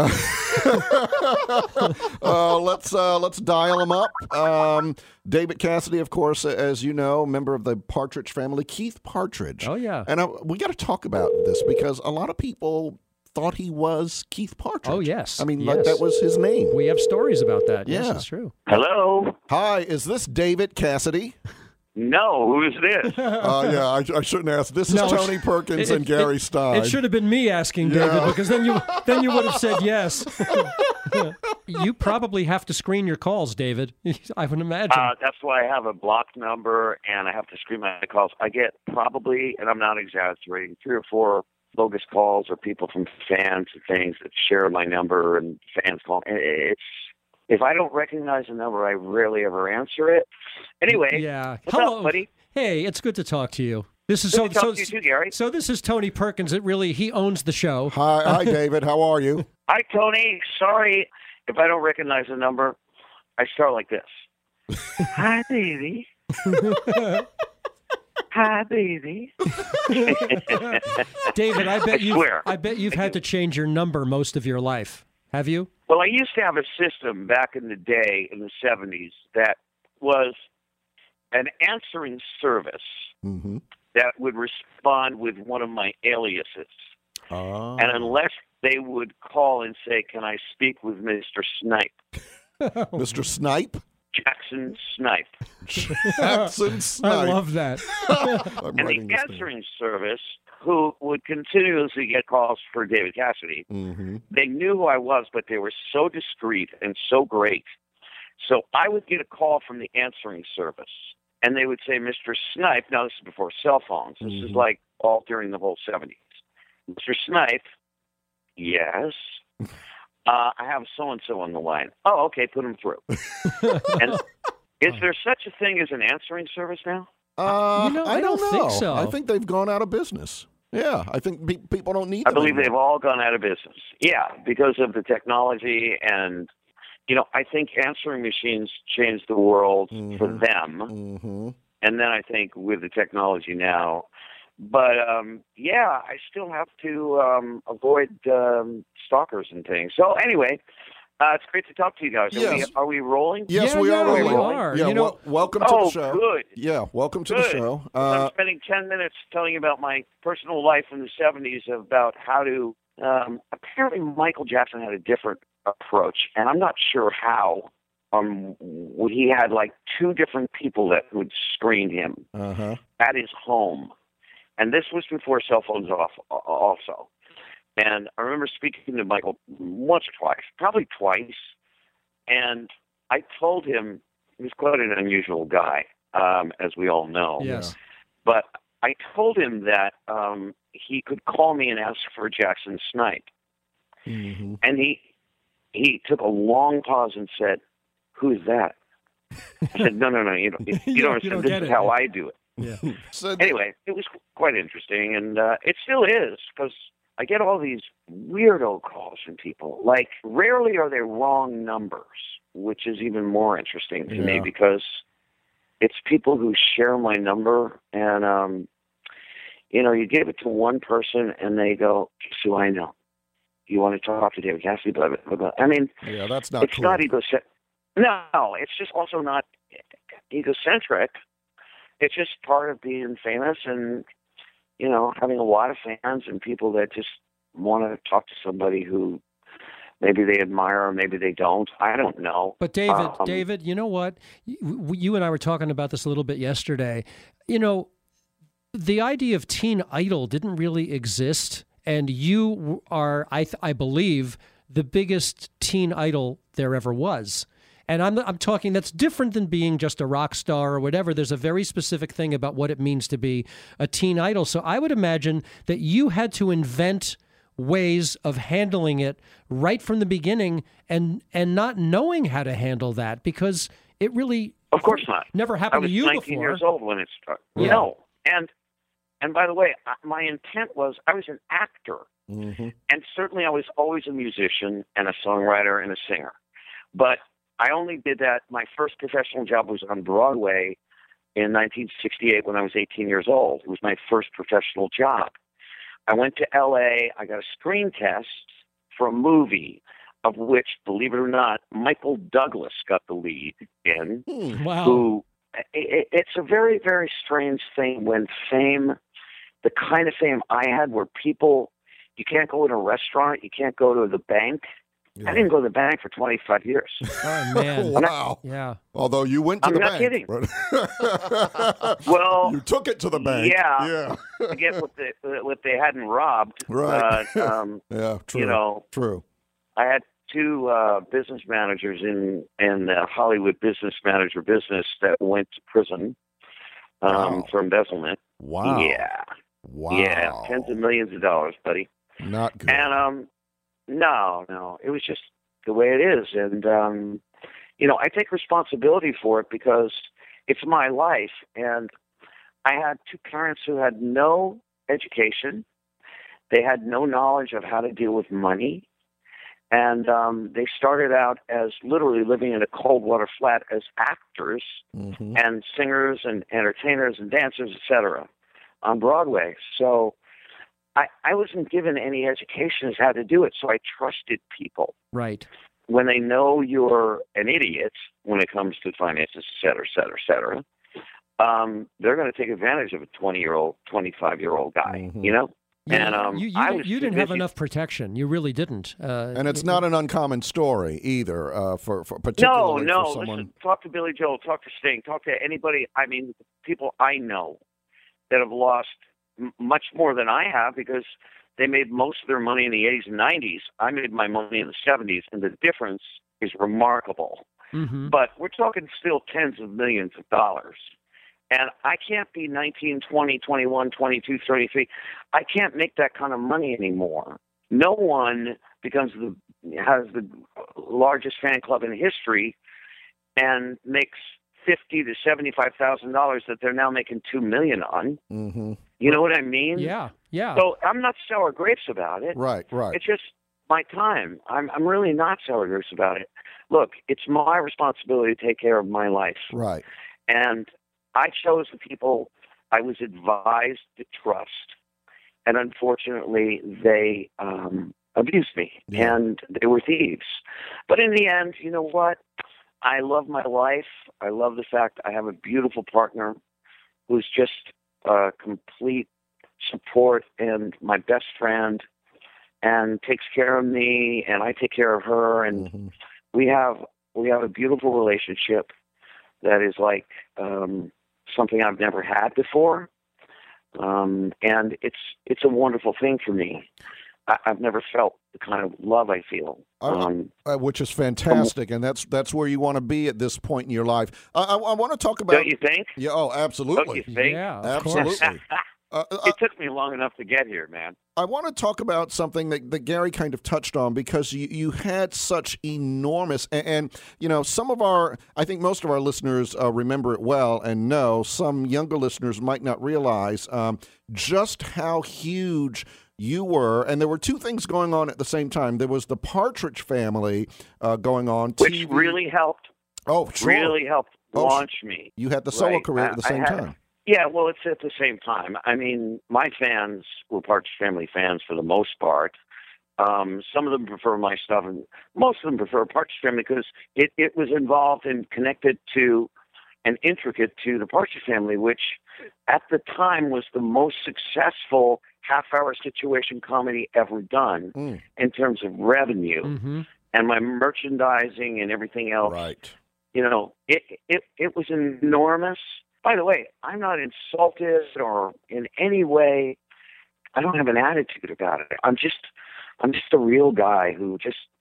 Let's dial him up. David Cassidy, of course, as you know, member of the Partridge family, Keith Partridge. Oh yeah. And we got to talk about this because a lot of people thought he was Keith Partridge. Oh, yes. I mean, Yes. like that was his name. We have stories about that. Yes, Yeah. it's true. Hello? Hi, is this David Cassidy? No, who is this? I shouldn't ask. This is No, Tony Perkins and Gary Stein. It should have been me asking David because then you would have said yes. You probably have to screen your calls, David. I would imagine. That's why I have a blocked number and I have to screen my calls. I get probably, and I'm not exaggerating, 3 or 4 bogus calls or people from fans and things that share my number and fans call. If I don't recognize the number, I rarely ever answer it. Anyway, yeah. What's Hello, up, buddy? Hey, it's good to talk to you. This is Good to talk to you too, Gary. So this is Tony Perkins. He owns the show. Hi, David. How are you? Hi, Tony. Sorry if I don't recognize the number. I start like this. Hi, baby. Hi, baby. David, I swear. bet you've had to change your number most of your life. Have you? Well, I used to have a system back in the day in the 70s that was an answering service that would respond with one of my aliases. Oh. And unless they would call and say, "Can I speak with Mr. Snipe?" Mr. Snipe? Jackson Snipe. Jackson Snipe. I love that. I'm And writing the this answering service, who would continuously get calls for David Cassidy, they knew who I was, but they were so discreet and so great. So I would get a call from the answering service, and they would say, "Mr. Snipe," now this is before cell phones. This is like all during the whole 70s. "Mr. Snipe, yes. I have so-and-so on the line." "Oh, okay, put him through." And is there such a thing as an answering service now? I don't know. think so. I think they've gone out of business. Yeah, I think people don't need I them believe anymore. they've all gone out of business. Yeah, because of the technology and, I think answering machines changed the world for them. And then I think with the technology now. But, I still have to avoid stalkers and things. So anyway, it's great to talk to you guys. Yes. Are we rolling? Yes, Yeah, we are. yeah, we rolling. are. Yeah, welcome to the Oh, show. good. Yeah, welcome to Good. the show. I'm spending 10 minutes telling you about my personal life in the 70s, about how to. Apparently, Michael Jackson had a different approach, and I'm not sure how. He had like 2 different people that would screen him at his home, and this was before cell phones also. And I remember speaking to Michael once or twice, probably twice, and I told him he was quite an unusual guy, as we all know. Yes. But I told him that he could call me and ask for Jackson Snipe. And he took a long pause and said, "Who's that?" I said, No, you don't understand. This is how I do it. Yeah. So Anyway, it was quite interesting, and it still is, because I get all these weirdo calls from people. Like, rarely are they wrong numbers, which is even more interesting to me because it's people who share my number and, you give it to one person and they go, "Guess who I know? You want to talk to David Cassidy?" Blah, blah, blah, blah. I mean, that's not it's cool. not egocentric. No, it's just also not egocentric. It's just part of being famous and, having a lot of fans and people that just want to talk to somebody who maybe they admire or maybe they don't. I don't know. But David, you know what? You and I were talking about this a little bit yesterday. The idea of teen idol didn't really exist, and you are, I believe, the biggest teen idol there ever was. And I'm talking, that's different than being just a rock star or whatever. There's a very specific thing about what it means to be a teen idol. So I would imagine that you had to invent ways of handling it right from the beginning and not knowing how to handle that because it really, of course not, never happened to you before. I was 19 years old when it started. Yeah. No. And by the way, my intent was I was an actor. Mm-hmm. And certainly I was always a musician and a songwriter and a singer. But I only did that. My first professional job was on Broadway in 1968 when I was 18 years old. It was my first professional job. I went to L.A. I got a screen test for a movie of which, believe it or not, Michael Douglas got the lead in. Wow. It's a very, very strange thing when fame, the kind of fame I had where people, you can't go in a restaurant, you can't go to the bank. Yeah. I didn't go to the bank for 25 years. Oh, man. Wow. Yeah. Although you went to the bank. I'm not kidding. Right? Well, you took it to the bank. Yeah. To get what they hadn't robbed. Right. Yeah, true. True. I had two business managers in the Hollywood business manager business that went to prison for embezzlement. Wow. Yeah. Wow. Yeah, tens of millions of dollars, buddy. Not good. And no, it was just the way it is, and I take responsibility for it because it's my life, and I had two parents who had no education, they had no knowledge of how to deal with money. And they started out as literally living in a cold water flat as actors and singers and entertainers and dancers, etc., on Broadway. So I wasn't given any education as how to do it, so I trusted people. Right. When they know you're an idiot when it comes to finances, et cetera, et cetera, et cetera, they're going to take advantage of a 20-year-old, 25-year-old guy, Yeah, and you didn't have enough protection. You really didn't. And it's not an uncommon story either, for particularly for someone. Listen, talk to Billy Joel, talk to Sting, talk to anybody. I mean, people I know that have lost much more than I have because they made most of their money in the 80s and 90s. I made my money in the 70s, and the difference is remarkable. Mm-hmm. But we're talking still tens of millions of dollars. And I can't be 19, 20, 21, 22, 33. I can't make that kind of money anymore. No one has the largest fan club in history and makes $50,000 to $75,000 that they're now making $2 million on. Mm-hmm. You know what I mean? Yeah. So I'm not sour grapes about it. Right. It's just my time. I'm really not sour grapes about it. Look, it's my responsibility to take care of my life. Right. And I chose the people I was advised to trust, and unfortunately, they abused me, and they were thieves. But in the end, you know what? I love my life. I love the fact I have a beautiful partner who's just complete support and my best friend, and takes care of me, and I take care of her, and we have a beautiful relationship that is like something I've never had before, and it's a wonderful thing for me. I've never felt the kind of love I feel, which is fantastic, and that's where you want to be at this point in your life. I want to talk about. Don't you think? Yeah. Oh, absolutely. Don't you think? Yeah, absolutely. It took me long enough to get here, man. I want to talk about something that Gary kind of touched on because you had such enormous, and some of I think most of our listeners remember it well and know. Some younger listeners might not realize just how huge you were, and there were two things going on at the same time. There was the Partridge Family going on, which TV. really helped. Oh, sure. Really helped launch me. You had the solo career at the same time. Yeah, well, it's at the same time. I mean, my fans were Partridge Family fans for the most part. Some of them prefer my stuff, and most of them prefer Partridge Family because it was involved and connected to and intricate to the Partridge Family, which at the time was the most successful half-hour situation comedy ever done in terms of revenue and my merchandising and everything else. Right. You know, it was enormous. By the way, I'm not insulted or in any way. I don't have an attitude about it. I'm just a real guy who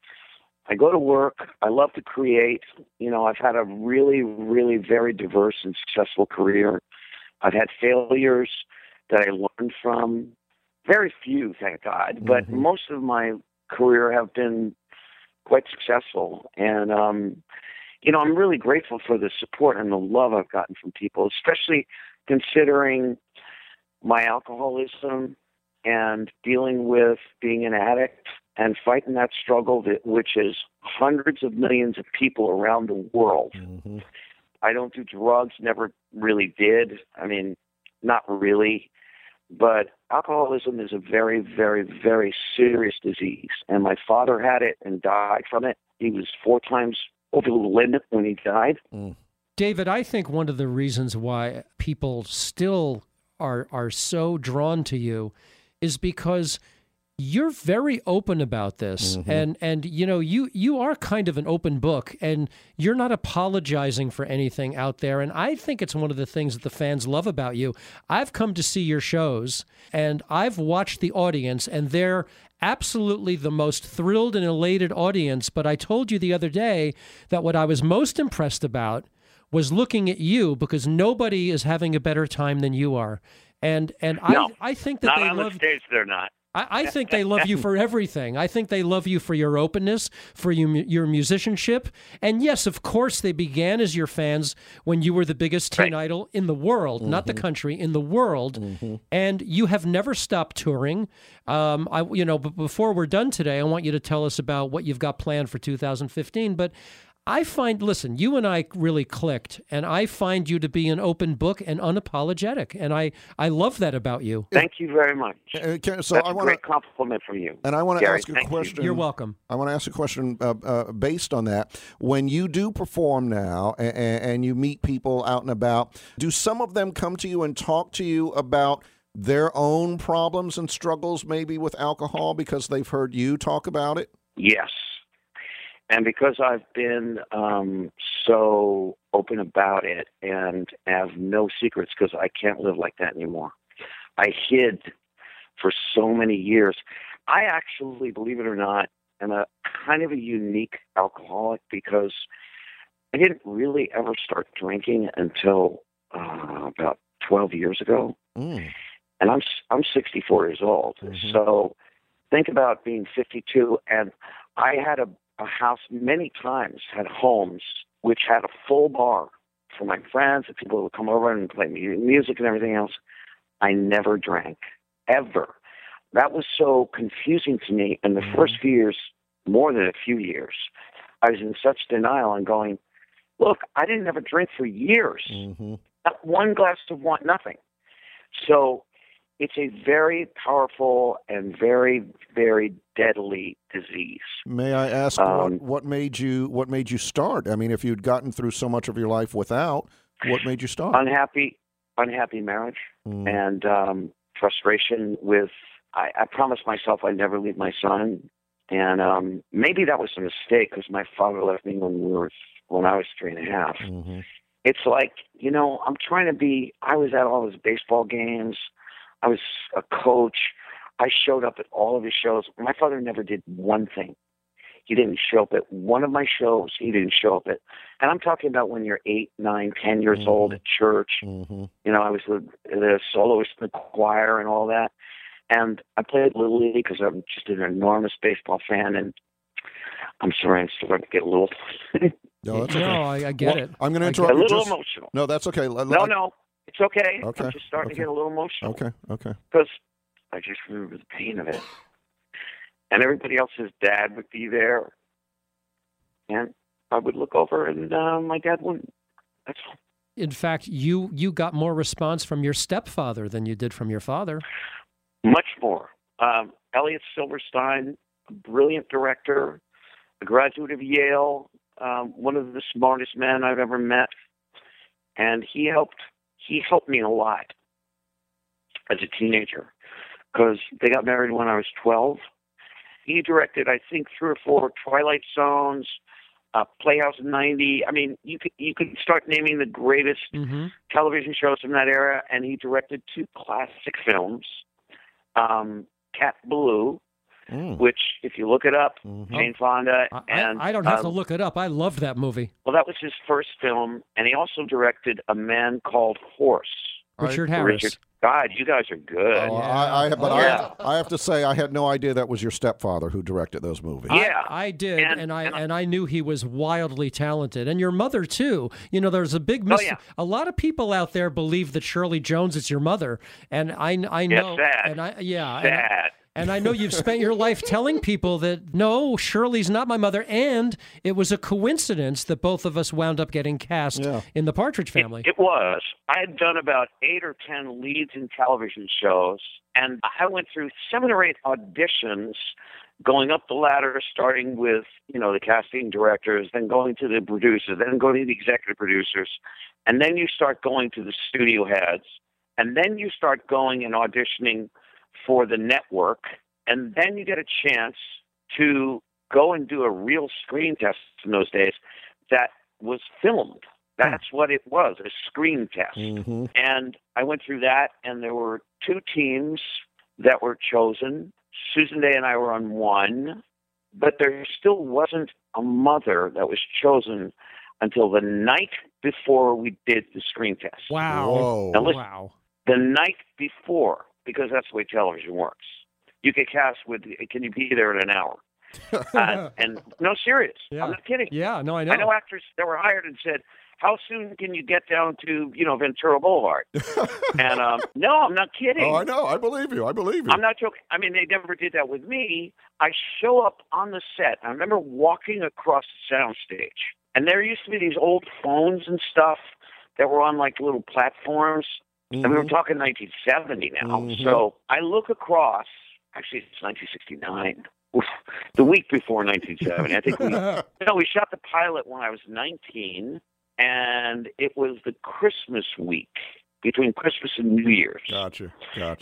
I go to work. I love to create. You know, I've had a really, really very diverse and successful career. I've had failures that I learned from. Very few, thank God, but most of my career have been quite successful. And, you know, I'm really grateful for the support and the love I've gotten from people, especially considering my alcoholism and dealing with being an addict and fighting that struggle, which is hundreds of millions of people around the world. I don't do drugs, never really did. I mean, not really. But alcoholism is a very, very, very serious disease. And my father had it and died from it. He was 4 times over the limit when he died. David, I think one of the reasons why people still are so drawn to you is because you're very open about this, and you know you are kind of an open book, and you're not apologizing for anything out there. And I think it's one of the things that the fans love about you. I've come to see your shows, and I've watched the audience, and they're absolutely the most thrilled and elated audience. But I told you the other day that what I was most impressed about was looking at you, because nobody is having a better time than you are. And No, I think that not they on love. the stage. They're not. I think they love you for everything. I think they love you for your openness, for your musicianship. And yes, of course, they began as your fans when you were the biggest teen idol in the world, not the country, in the world. And you have never stopped touring. But before we're done today, I want you to tell us about what you've got planned for 2015. But I find, listen, you and I really clicked, and I find you to be an open book and unapologetic, and I love that about you. Thank you very much. So That's a great compliment from you. And I want to Gary, ask a question. You're welcome. I want to ask a question based on that. When you do perform now and you meet people out and about, do some of them come to you and talk to you about their own problems and struggles maybe with alcohol because they've heard you talk about it? Yes. And because I've been so open about it and have no secrets, because I can't live like that anymore. I hid for so many years. I actually, believe it or not, am a kind of a unique alcoholic because I didn't really ever start drinking until about 12 years ago. And I'm 64 years old. So think about being 52, and I had a house many times, had homes which had a full bar for my friends and people who would come over and play music and everything else. I never drank, ever. That was so confusing to me. In the first few years, more than a few years, I was in such denial and going, look, I didn't ever drink for years. Not one glass of wine, nothing. So it's a very powerful and very, very deadly disease. May I ask what made you start? I mean, if you'd gotten through so much of your life without, what made you start? Unhappy marriage and frustration with. I promised myself I'd never leave my son, and maybe that was a mistake because my father left me when I was 3.5. It's like, you know, I'm trying to be. I was at all his baseball games. I was a coach. I showed up at all of his shows. My father never did one thing. He didn't show up at one of my shows. He didn't show up at, and I'm talking about when you're 8, 9, 10 years old at church. You know, I was the soloist in the choir and all that. And I played Little League because I'm just an enormous baseball fan. And I'm sorry, I'm starting to get a little. No, that's okay. No, I get it. I'm going to interrupt you. A little emotional. No, that's okay. No, it's okay. Okay. I'm just starting to get a little emotional. Okay. Because I just remember the pain of it. And everybody else's dad would be there. And I would look over, and my dad wouldn't. That's all. In fact, you got more response from your stepfather than you did from your father. Much more. Elliot Silverstein, a brilliant director, a graduate of Yale, one of the smartest men I've ever met. And he helped me a lot as a teenager because they got married when I was 12. He directed, I think, 3 or 4 Twilight Zones, Playhouse 90. I mean, you could start naming the greatest television shows from that era, and he directed 2 classic films, Cat Blue, which, if you look it up, Jane Fonda. And I don't have to look it up. I loved that movie. Well, that was his first film, and he also directed A Man Called Horse. Richard Harris. God, you guys are good. Oh, yeah. I have to say, I had no idea that was your stepfather who directed those movies. Yeah, I did, and I knew he was wildly talented, and your mother too. You know, there's a big a lot of people out there believe that Shirley Jones is your mother, and I know, sad. And I know you've spent your life telling people that, no, Shirley's not my mother, and it was a coincidence that both of us wound up getting cast in The Partridge Family. It was. I had done about 8 or 10 leads in television shows, and I went through 7 or 8 auditions going up the ladder, starting with, the casting directors, then going to the producers, then going to the executive producers, and then you start going to the studio heads, and then you start going and auditioning for the network, and then you get a chance to go and do a real screen test in those days that was filmed. That's what it was, a screen test. And I went through that, and there were 2 teams that were chosen. Susan Day and I were on one, but there still wasn't a mother that was chosen until the night before we did the screen test. Wow. Whoa. Now listen, Wow. the night before, because that's the way television works. You get cast with, can you be there in an hour? And no, serious. Yeah. I'm not kidding. Yeah, no, I know. I know actors that were hired and said, how soon can you get down to, Ventura Boulevard? And no, I'm not kidding. Oh, I know. I believe you. I'm not joking. I mean, they never did that with me. I show up on the set. I remember walking across the soundstage, and there used to be these old phones and stuff that were on like little platforms. And we were talking 1970 now. So I look across. Actually, it's 1969. Oof, the week before 1970. I think we shot the pilot when I was 19, and it was the Christmas week between Christmas and New Year's. Gotcha.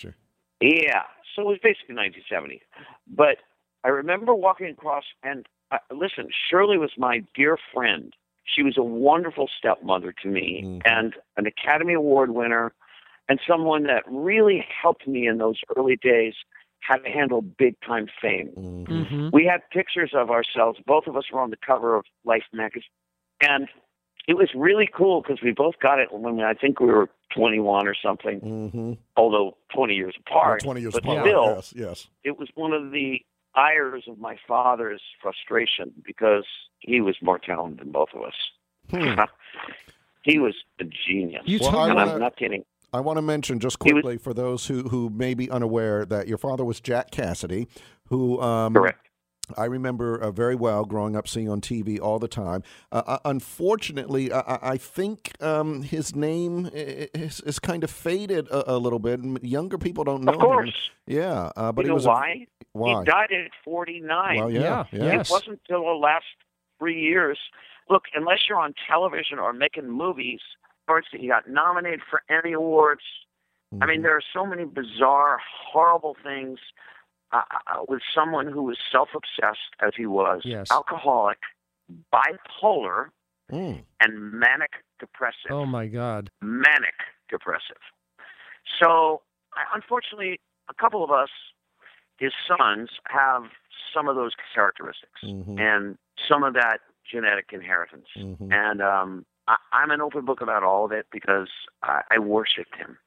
Yeah, so it was basically 1970. But I remember walking across, and listen, Shirley was my dear friend. She was a wonderful stepmother to me, and an Academy Award winner, and someone that really helped me in those early days how to handle big-time fame. We had pictures of ourselves. Both of us were on the cover of Life magazine. And it was really cool because we both got it when I think we were 21 or something, although 20 years apart. 20 years but apart, still, yes. It was one of the ires of my father's frustration because he was more talented than both of us. He was a genius. I'm not kidding. I want to mention just quickly for those who may be unaware that your father was Jack Cassidy, who correct. I remember very well growing up seeing on TV all the time. Unfortunately, I think his name is kind of faded a little bit. Younger people don't know Of course. him. Yeah. But you know why? Why? He died at 49. Well, yeah. It wasn't until the last 3 years. Look, unless you're on television or making movies, he got nominated for Emmy Awards. I mean, there are so many bizarre, horrible things with someone who was self-obsessed, as he was, alcoholic, bipolar, and manic depressive. Oh, my God. Manic depressive. So, unfortunately, a couple of us, his sons, have some of those characteristics and some of that genetic inheritance. And I'm an open book about all of it because I worshipped him.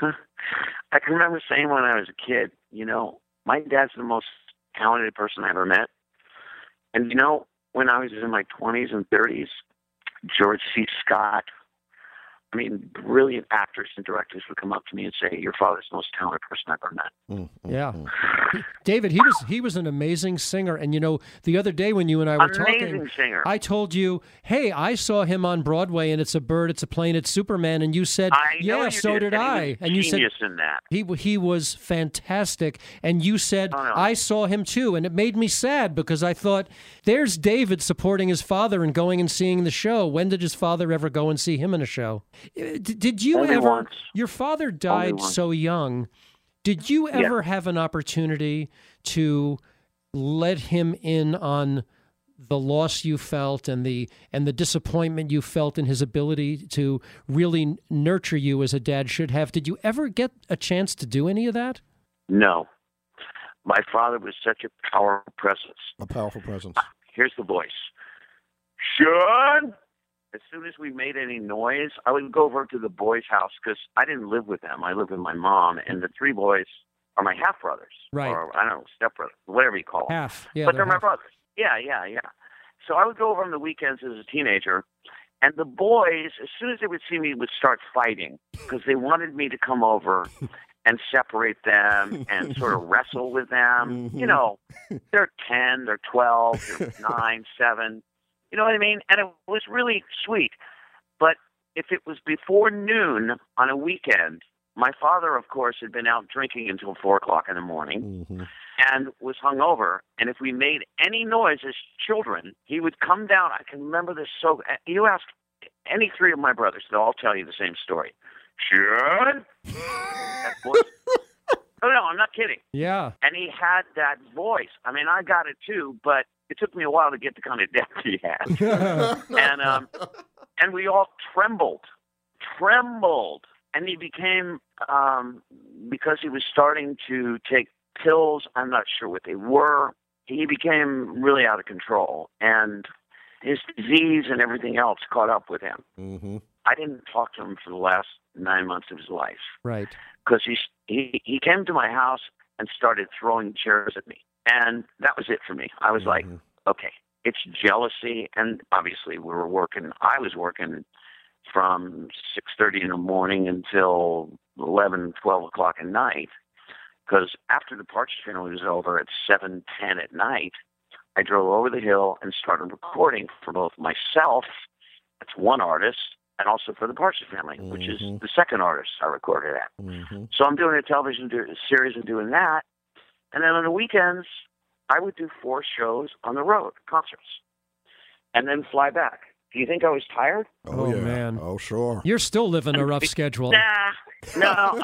I can remember saying when I was a kid, my dad's the most talented person I ever met. And, when I was in my 20s and 30s, George C. Scott, I mean, brilliant actors and directors would come up to me and say, "Your father's the most talented person I've ever met." Yeah. David, he was an amazing singer. And, you know, the other day when you and I were talking, singer. I told you, hey, I saw him on Broadway and It's a Bird, It's a Plane, It's Superman. And you said, yeah, so did I. And you said, in that. He was fantastic. And you said, I saw him too. And it made me sad because I thought, there's David supporting his father and going and seeing the show. When did his father ever go and see him in a show? Did you Only ever? once. Your father died so young. Did you ever have an opportunity to let him in on the loss you felt and the disappointment you felt in his ability to really nurture you as a dad should have? Did you ever get a chance to do any of that? No. My father was such a powerful presence. A powerful presence. Here's the voice. Sean! As soon as we made any noise, I would go over to the boys' house because I didn't live with them. I lived with my mom, and the three boys are my half-brothers. Right. Or, I don't know, step-brothers, whatever you call them. Half. Yeah, but they're my half. brothers. Yeah. So I would go over on the weekends as a teenager, and the boys, as soon as they would see me, would start fighting because they wanted me to come over and separate them and sort of wrestle with them. You know, they're 10, they're 12, they're 9, 7. You know what I mean? And it was really sweet. But if it was before noon on a weekend, my father, of course, had been out drinking until 4 o'clock in the morning and was hungover. And if we made any noise as children, he would come down. I can remember this so. You ask any three of my brothers, they'll all tell you the same story. Sean? That voice. Oh, no, I'm not kidding. Yeah. And he had that voice. I mean, I got it too, but it took me a while to get the kind of depth he had. And we all trembled. And he became, because he was starting to take pills, I'm not sure what they were, he became really out of control. And his disease and everything else caught up with him. Mm-hmm. I didn't talk to him for the last 9 months of his life. Right. Because he came to my house and started throwing chairs at me. And that was it for me. I was like, okay, it's jealousy. And obviously I was working from 6:30 in the morning until 11, 12 o'clock at night. Because after the Partridge Family was over at 7:10 at night, I drove over the hill and started recording for both myself, that's one artist, and also for the Partridge Family, which is the second artist I recorded at. So I'm doing a television series and doing that. And then on the weekends, I would do 4 shows on the road, concerts, and then fly back. Do you think I was tired? Oh, yeah. Man. Oh, sure. You're still living a rough schedule. No.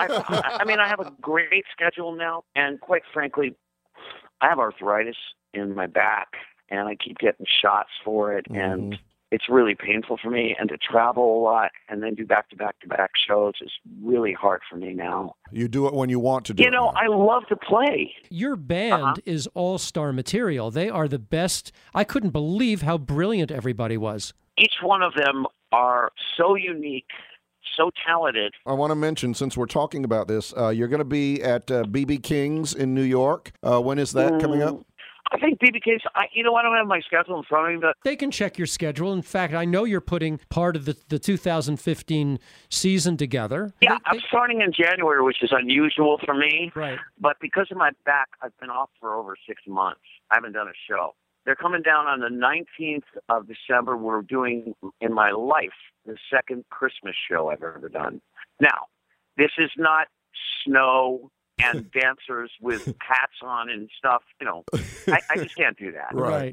I mean, I have a great schedule now, and quite frankly, I have arthritis in my back, and I keep getting shots for it, and it's really painful for me. And to travel a lot and then do back-to-back-to-back shows is really hard for me now. You do it when you want to do it. You know, I love to play. Your band is all-star material. They are the best. I couldn't believe how brilliant everybody was. Each one of them are so unique, so talented. I want to mention, since we're talking about this, you're going to be at BB King's in New York. When is that coming up? I think BB King's, I don't have my schedule in front of me, but they can check your schedule. In fact, I know you're putting part of the 2015 season together. Yeah, I'm starting in January, which is unusual for me. Right. But because of my back, I've been off for over 6 months. I haven't done a show. They're coming down on the 19th of December. We're doing, in my life, the second Christmas show I've ever done. Now, this is not snow and dancers with hats on and stuff. You know, I just can't do that. Right.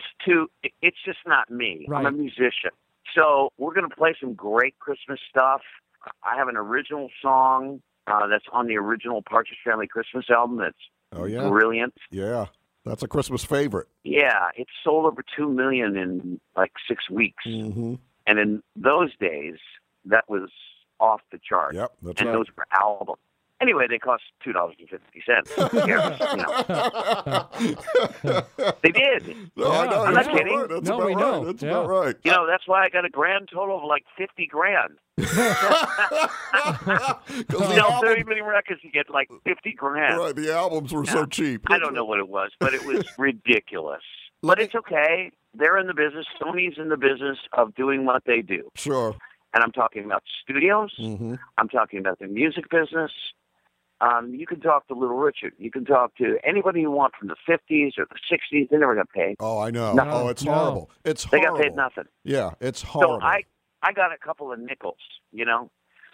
It's just not me. Right. I'm a musician. So we're going to play some great Christmas stuff. I have an original song that's on the original Partridge Family Christmas album that's brilliant. Yeah. That's a Christmas favorite. Yeah, it sold over 2 million in like 6 weeks. And in those days, that was off the chart. Yep, that's and right. those were albums. Anyway, they cost $2.50. They did. No, I know. I'm not kidding. Right. That's No, about we right. know. That's Yeah. about right. You know, that's why I got a grand total of like $50,000. Sell 30 million records, you get like $50,000. Right, the albums were so cheap. I don't know what it was, but it was ridiculous. But it's okay. They're in the business. Sony's in the business of doing what they do. Sure. And I'm talking about studios. Mm-hmm. I'm talking about the music business. You can talk to Little Richard. You can talk to anybody you want from the 50s or the 60s. They never got paid. Oh, I know. No. Oh, it's horrible. It's They horrible. got paid nothing. Yeah, it's horrible. So I got a couple of nickels, you know,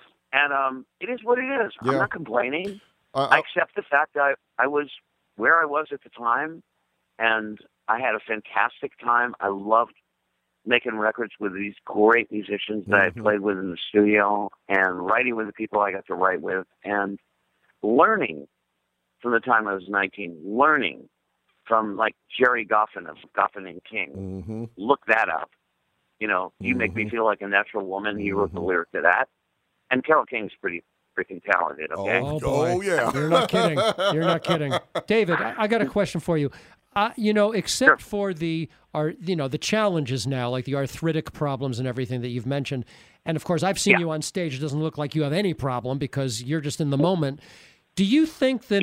and it is what it is. Yeah. I'm not complaining. I accept the fact that I was where I was at the time, and I had a fantastic time. I loved making records with these great musicians that I played with in the studio, and writing with the people I got to write with, and learning from the time I was 19, learning from like Jerry Goffin of Goffin and King. Mm-hmm. Look that up. You know, You Make Me Feel Like a Natural Woman. He wrote the lyric to that. And Carole King's pretty freaking talented, okay? Oh, boy. Oh, yeah. You're not kidding. You're not kidding. David, I got a question for you. Except for the challenges now, like the arthritic problems and everything that you've mentioned, and of course I've seen you on stage. It doesn't look like you have any problem because you're just in the moment. Do you think that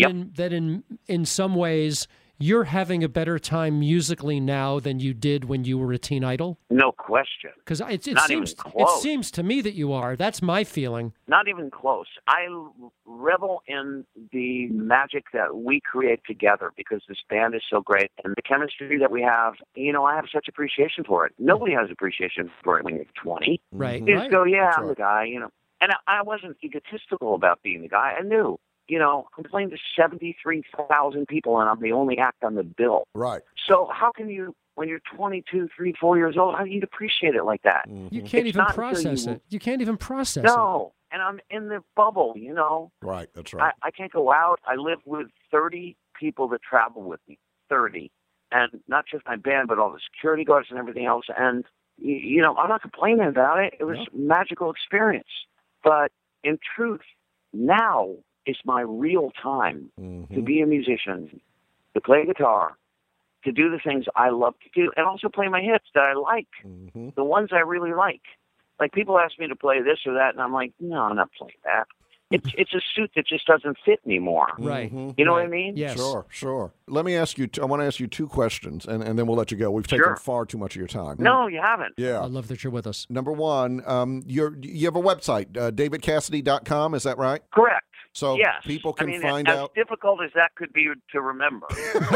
in some ways you're having a better time musically now than you did when you were a teen idol? No question. Because it Not seems even close. it seems to me that you are. That's my feeling. Not even close. I revel in the magic that we create together because this band is so great and the chemistry that we have. You know, I have such appreciation for it. Nobody has appreciation for it when you're 20. Right. You just go, That's I'm the guy, you know. And I wasn't egotistical about being the guy. I knew. You know, I'm playing to 73,000 people, and I'm the only act on the bill. Right. So how can you, when you're 22, 3, 4 years old, how do you appreciate it like that? You can't It's even not until process you- it. You can't even process it. No, and I'm in the bubble, you know. Right, that's right. I can't go out. I live with 30 people that travel with me, 30. And not just my band, but all the security guards and everything else. And, you know, I'm not complaining about it. It was a magical experience. But in truth, now is my real time to be a musician, to play guitar, to do the things I love to do, and also play my hits that I like, the ones I really like. Like people ask me to play this or that, and I'm like, no, I'm not playing that. It's a suit that just doesn't fit anymore. Right. You know what I mean? Yes. Sure. Let me ask you, I want to ask you two questions, and then we'll let you go. We've taken Sure. far too much of your time. No, you haven't. Yeah. I love that you're with us. Number one, you have a website, davidcassidy.com, is that right? Correct. So yes. people can I mean, find as out. difficult as that could be to remember.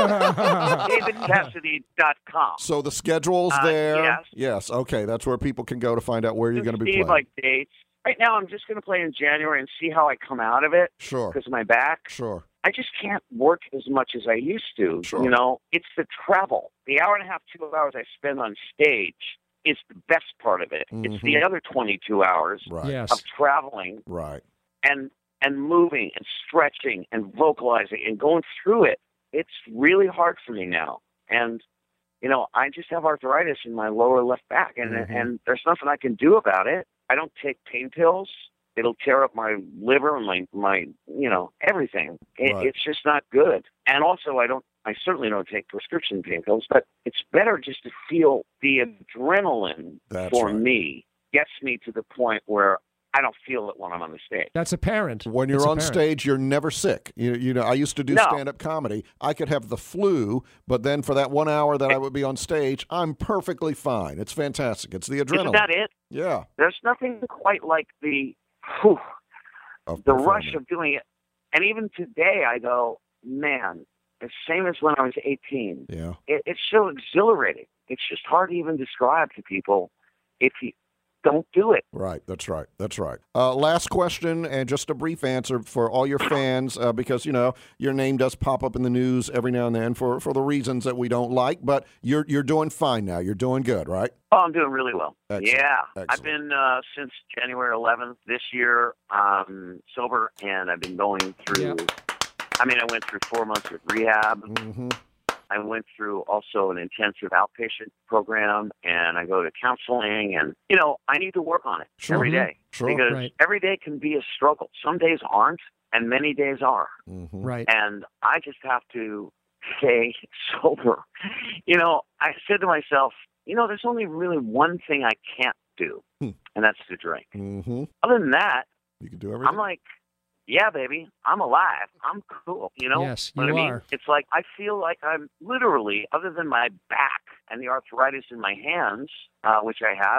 DavidCassidy.com. So the schedule's there? yes. Yes, okay. That's where people can go to find out where you're going to be See, playing. like dates. Right now, I'm just going to play in January and see how I come out of it. Sure. Because of my back. Sure. I just can't work as much as I used to. Sure. You know, it's the travel. The hour and a half, 2 hours I spend on stage is the best part of it. It's the other 22 hours Right. Yes. of traveling Right. and moving and stretching and vocalizing and going through it. It's really hard for me now. And, you know, I just have arthritis in my lower left back, and there's nothing I can do about it. I don't take pain pills. It'll tear up my liver and my you know, everything. Right. It's just not good. And also, I certainly don't take prescription pain pills, but it's better just to feel the adrenaline That's for right. me gets me to the point where I don't feel it when I'm on the stage. That's apparent. When you're It's on apparent. stage, you're never sick. You know, I used to do No. stand-up comedy. I could have the flu, but then for that 1 hour that I would be on stage, I'm perfectly fine. It's fantastic. It's the adrenaline. Isn't that it? Yeah. There's nothing quite like the rush of doing it. And even today, I go, man, the same as when I was 18. Yeah. It's so exhilarating. It's just hard to even describe to people if you don't do it. Right. That's right. That's right. Last question, and just a brief answer for all your fans, because, you know, your name does pop up in the news every now and then for the reasons that we don't like, but you're doing fine now. You're doing good, right? Oh, I'm doing really well. Excellent. Yeah. Excellent. I've been, since January 11th this year, sober, and I've been going through, I mean, I went through 4 months of rehab. Mm-hmm. I went through also an intensive outpatient program, and I go to counseling, and, you know, I need to work on it every day. Sure. Because Right. every day can be a struggle. Some days aren't, and many days are. Mm-hmm. Right. And I just have to stay sober. You know, I said to myself, you know, there's only really one thing I can't do, and that's to drink. Mm-hmm. Other than that, You can do everything. I'm like, yeah, baby, I'm alive. I'm cool. You know Yes, what you I mean? are. It's like I feel like I'm literally, other than my back and the arthritis in my hands, which I have, and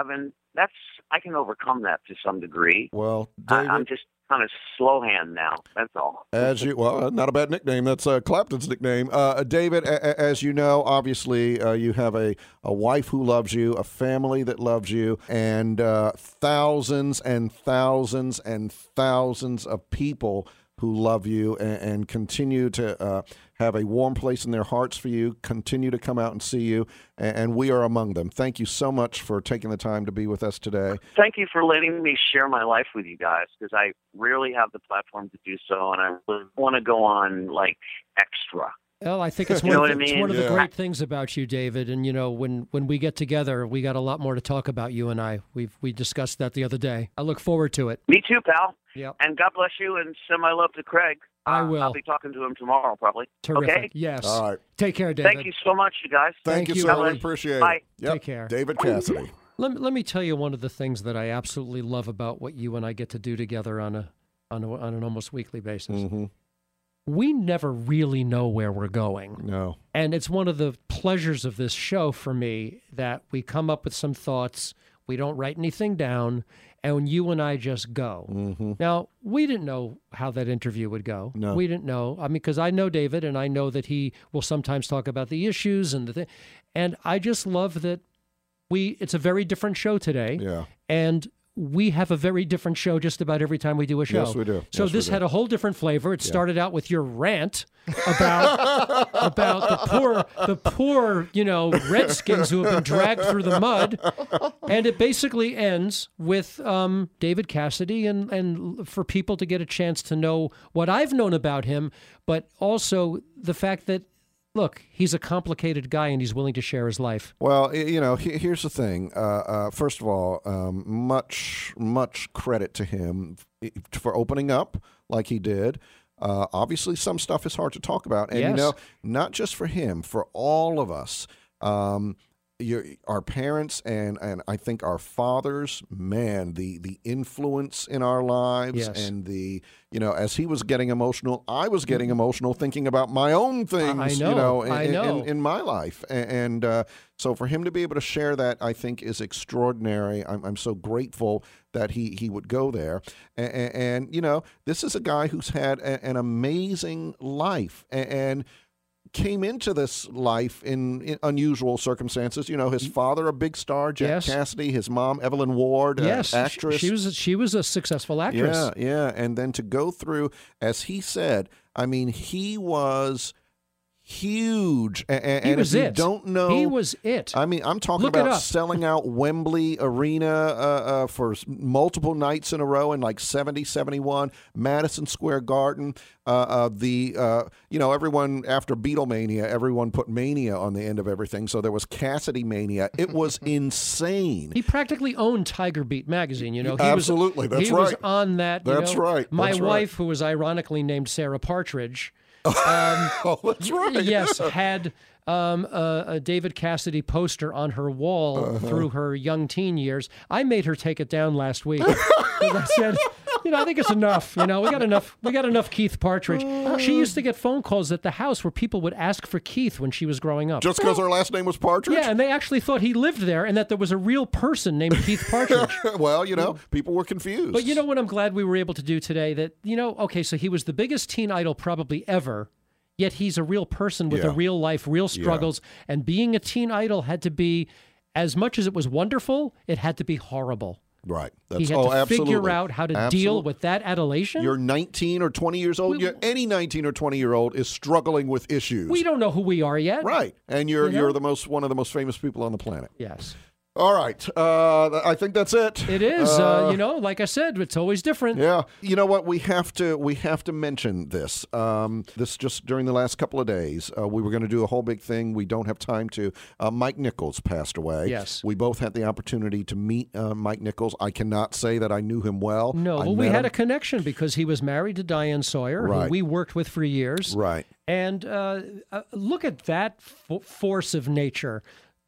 I can overcome that to some degree. Well, David, I'm just kind of slow hand now. That's all. Not a bad nickname. That's Clapton's nickname. David, as you know, obviously you have a wife who loves you, a family that loves you, and thousands and thousands and thousands of people who love you and continue to have a warm place in their hearts for you, continue to come out and see you, and we are among them. Thank you so much for taking the time to be with us today. Thank you for letting me share my life with you guys, because I rarely have the platform to do so, and I really want to go on like extra. Well, I think it's one of the great things about you, David. And, you know, when we get together, we got a lot more to talk about, you and I. We discussed that the other day. I look forward to it. Me too, pal. Yep. And God bless you, and send my love to Craig. I will. I'll be talking to him tomorrow, probably. Terrific. Okay? Yes. All right. Take care, David. Thank you so much, you guys. Thank you, sir. We appreciate Bye. it. Yep. Take care. David Cassidy. Let me tell you one of the things that I absolutely love about what you and I get to do together on an almost weekly basis. Mm-hmm. We never really know where we're going. No. And it's one of the pleasures of this show for me that we come up with some thoughts, we don't write anything down, and you and I just go. Mm-hmm. Now, we didn't know how that interview would go. No. We didn't know. I mean, because I know David, and I know that he will sometimes talk about the issues and the thing. And I just love that it's a very different show today. Yeah. And we have a very different show just about every time we do a show. Yes, we do. So Yes, this we do. had a whole different flavor. It started out with your rant about the poor, Redskins who have been dragged through the mud, and it basically ends with David Cassidy and for people to get a chance to know what I've known about him, but also the fact that, look, he's a complicated guy and he's willing to share his life. Well, here's the thing. First of all, much credit to him for opening up like he did. Obviously, some stuff is hard to talk about. And, Yes. not just for him, for all of us. Our parents and I think our fathers, man, the influence in our lives, Yes. and as he was getting emotional, I was getting emotional thinking about my own things, I know. in my life. And so for him to be able to share that, I think is extraordinary. I'm so grateful that he would go there. And this is a guy who's had an amazing life and came into this life in unusual circumstances. His father, a big star, Jack Yes. Cassidy, his mom, Evelyn Ward, Yes, actress. she was a successful actress. Yeah. And then to go through, as he said, I mean, he was huge. And He was if you it. don't know, He was it. I mean, I'm talking Look it about up. selling out Wembley Arena for multiple nights in a row in like 70, 71, Madison Square Garden. Everyone after Beatlemania, everyone put mania on the end of everything. So there was Cassidy mania. It was insane. He practically owned Tiger Beat magazine. He Absolutely, was, that's he was right. on that. That's right. My That's right. wife, who was ironically named Sarah Partridge, Oh, that's right. yes, had a David Cassidy poster on her wall through her young teen years. I made her take it down last week. I said, I think it's enough. We got enough Keith Partridge. She used to get phone calls at the house where people would ask for Keith when she was growing up. Just because her last name was Partridge? Yeah, and they actually thought he lived there and that there was a real person named Keith Partridge. Well, people were confused. But you know what I'm glad we were able to do today? That, okay, so he was the biggest teen idol probably ever, yet he's a real person with a real life, real struggles. And being a teen idol had to be, as much as it was wonderful, it had to be horrible. Right. He had to figure out how to deal with that adulation. You're 19 or 20 years old. Any 19 or 20-year-old is struggling with issues. We don't know who we are yet. Right. And you're one of the most famous people on the planet. Yes. All right. I think that's it. It is. Like I said, it's always different. Yeah. You know what? We have to mention this. This just during the last couple of days. We were going to do a whole big thing. We don't have time to. Mike Nichols passed away. Yes. We both had the opportunity to meet Mike Nichols. I cannot say that I knew him well. No, I well, met we had him. a connection because he was married to Diane Sawyer, Right. who we worked with for years. Right. And look at that force of nature.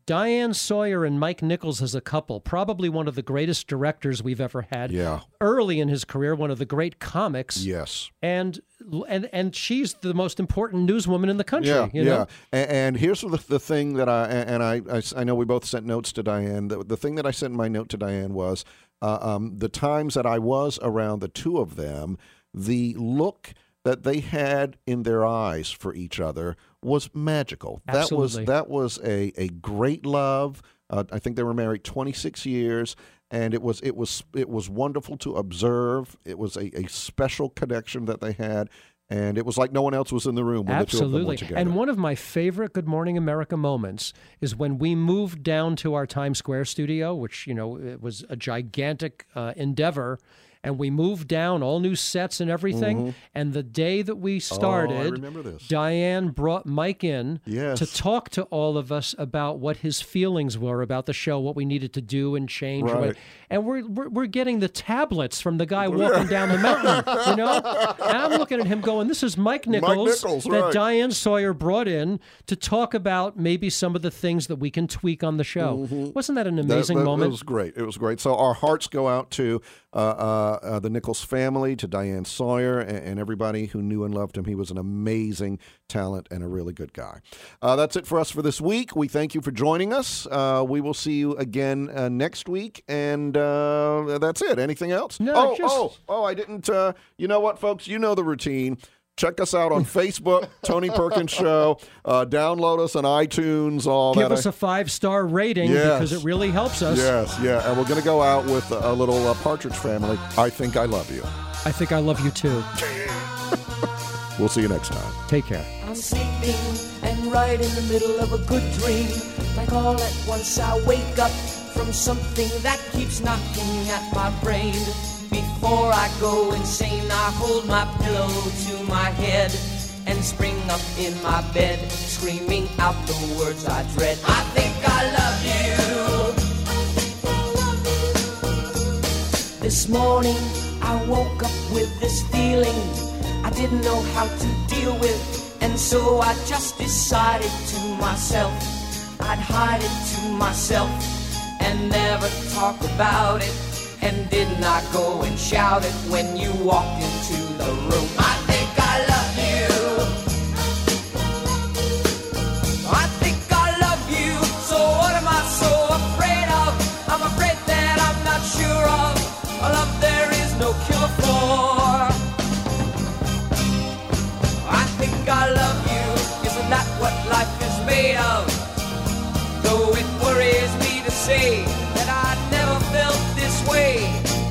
Diane Sawyer and Mike Nichols as a couple, probably one of the greatest directors we've ever had. Yeah. Early in his career, one of the great comics. Yes. And she's the most important newswoman in the country. Yeah, you know? And here's the thing that I know we both sent notes to Diane. The thing that I sent in my note to Diane was the times that I was around the two of them, the look that they had in their eyes for each other was magical. Absolutely. That was a great love. I think they were married 26 years, and it was wonderful to observe. It was a special connection that they had, and it was like no one else was in the room when the two of them were together. And one of my favorite Good Morning America moments is when we moved down to our Times Square studio, which, you know, it was a gigantic endeavor. And we moved down, all new sets and everything. Mm-hmm. And the day that we started, I remember this. Diane brought Mike in to talk to all of us about what his feelings were about the show, what we needed to do and change. Right. And we're getting the tablets from the guy walking down the mountain, you know? And I'm looking at him going, this is Mike Nichols that right. Diane Sawyer brought in to talk about maybe some of the things that we can tweak on the show. Mm-hmm. Wasn't that an amazing moment? It was great. It was great. So our hearts go out to the Nichols family, to Diane Sawyer, and everybody who knew and loved him. He was an amazing talent and a really good guy. That's it for us for this week. We thank you for joining us. We will see you again next week, and that's it. Anything else? No, I didn't. You know what, folks? You know the routine. Check us out on Facebook, Tony Perkins Show. Download us on iTunes. Give us a 5-star rating because it really helps us. Yes, yeah. And we're going to go out with a little Partridge Family. I Think I Love You. I think I love you too. We'll see you next time. Take care. I'm sleeping and right in the middle of a good dream. Like all at once I wake up from something that keeps knocking at my brain. Before I go insane, I hold my pillow to my head and spring up in my bed, screaming out the words I dread. I think I love you. This morning I woke up with this feeling I didn't know how to deal with, and so I just decided to myself I'd hide it to myself and never talk about it. And did not go and shout it when you walked into the room. I think I love you. I think I love you. So what am I so afraid of? I'm afraid that I'm not sure of a love there is no cure for. I think I love you. Isn't that what life is made of? Though it worries me to say that I never felt this way.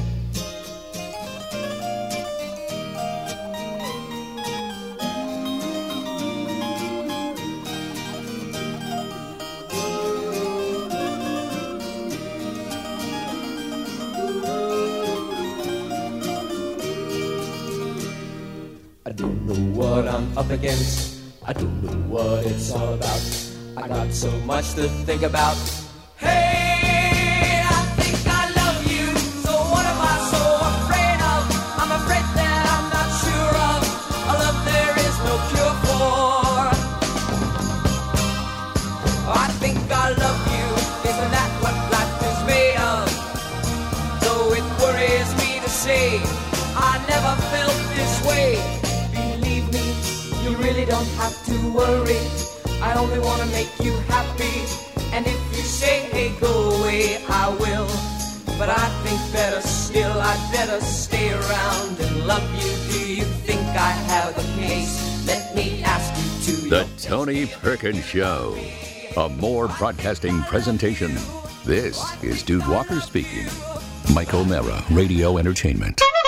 I don't know what I'm up against. I don't know what it's all about. I got so much to think about. Hey, I think I love you. So what am I so afraid of? I'm afraid that I'm not sure of a love there is no cure for. I think I love you. Isn't that what life is made of? Though it worries me to say I never felt this way. Believe me, you really don't have to worry. I only want to make you happy. And if you say, hey, go away, I will. But I think better still, I'd better stay around and love you. Do you think I have the case? Let me ask you to The Tony Perkins Show. A More Broadcasting presentation. This is Dude Walker speaking. Mike O'Mara, Radio Entertainment.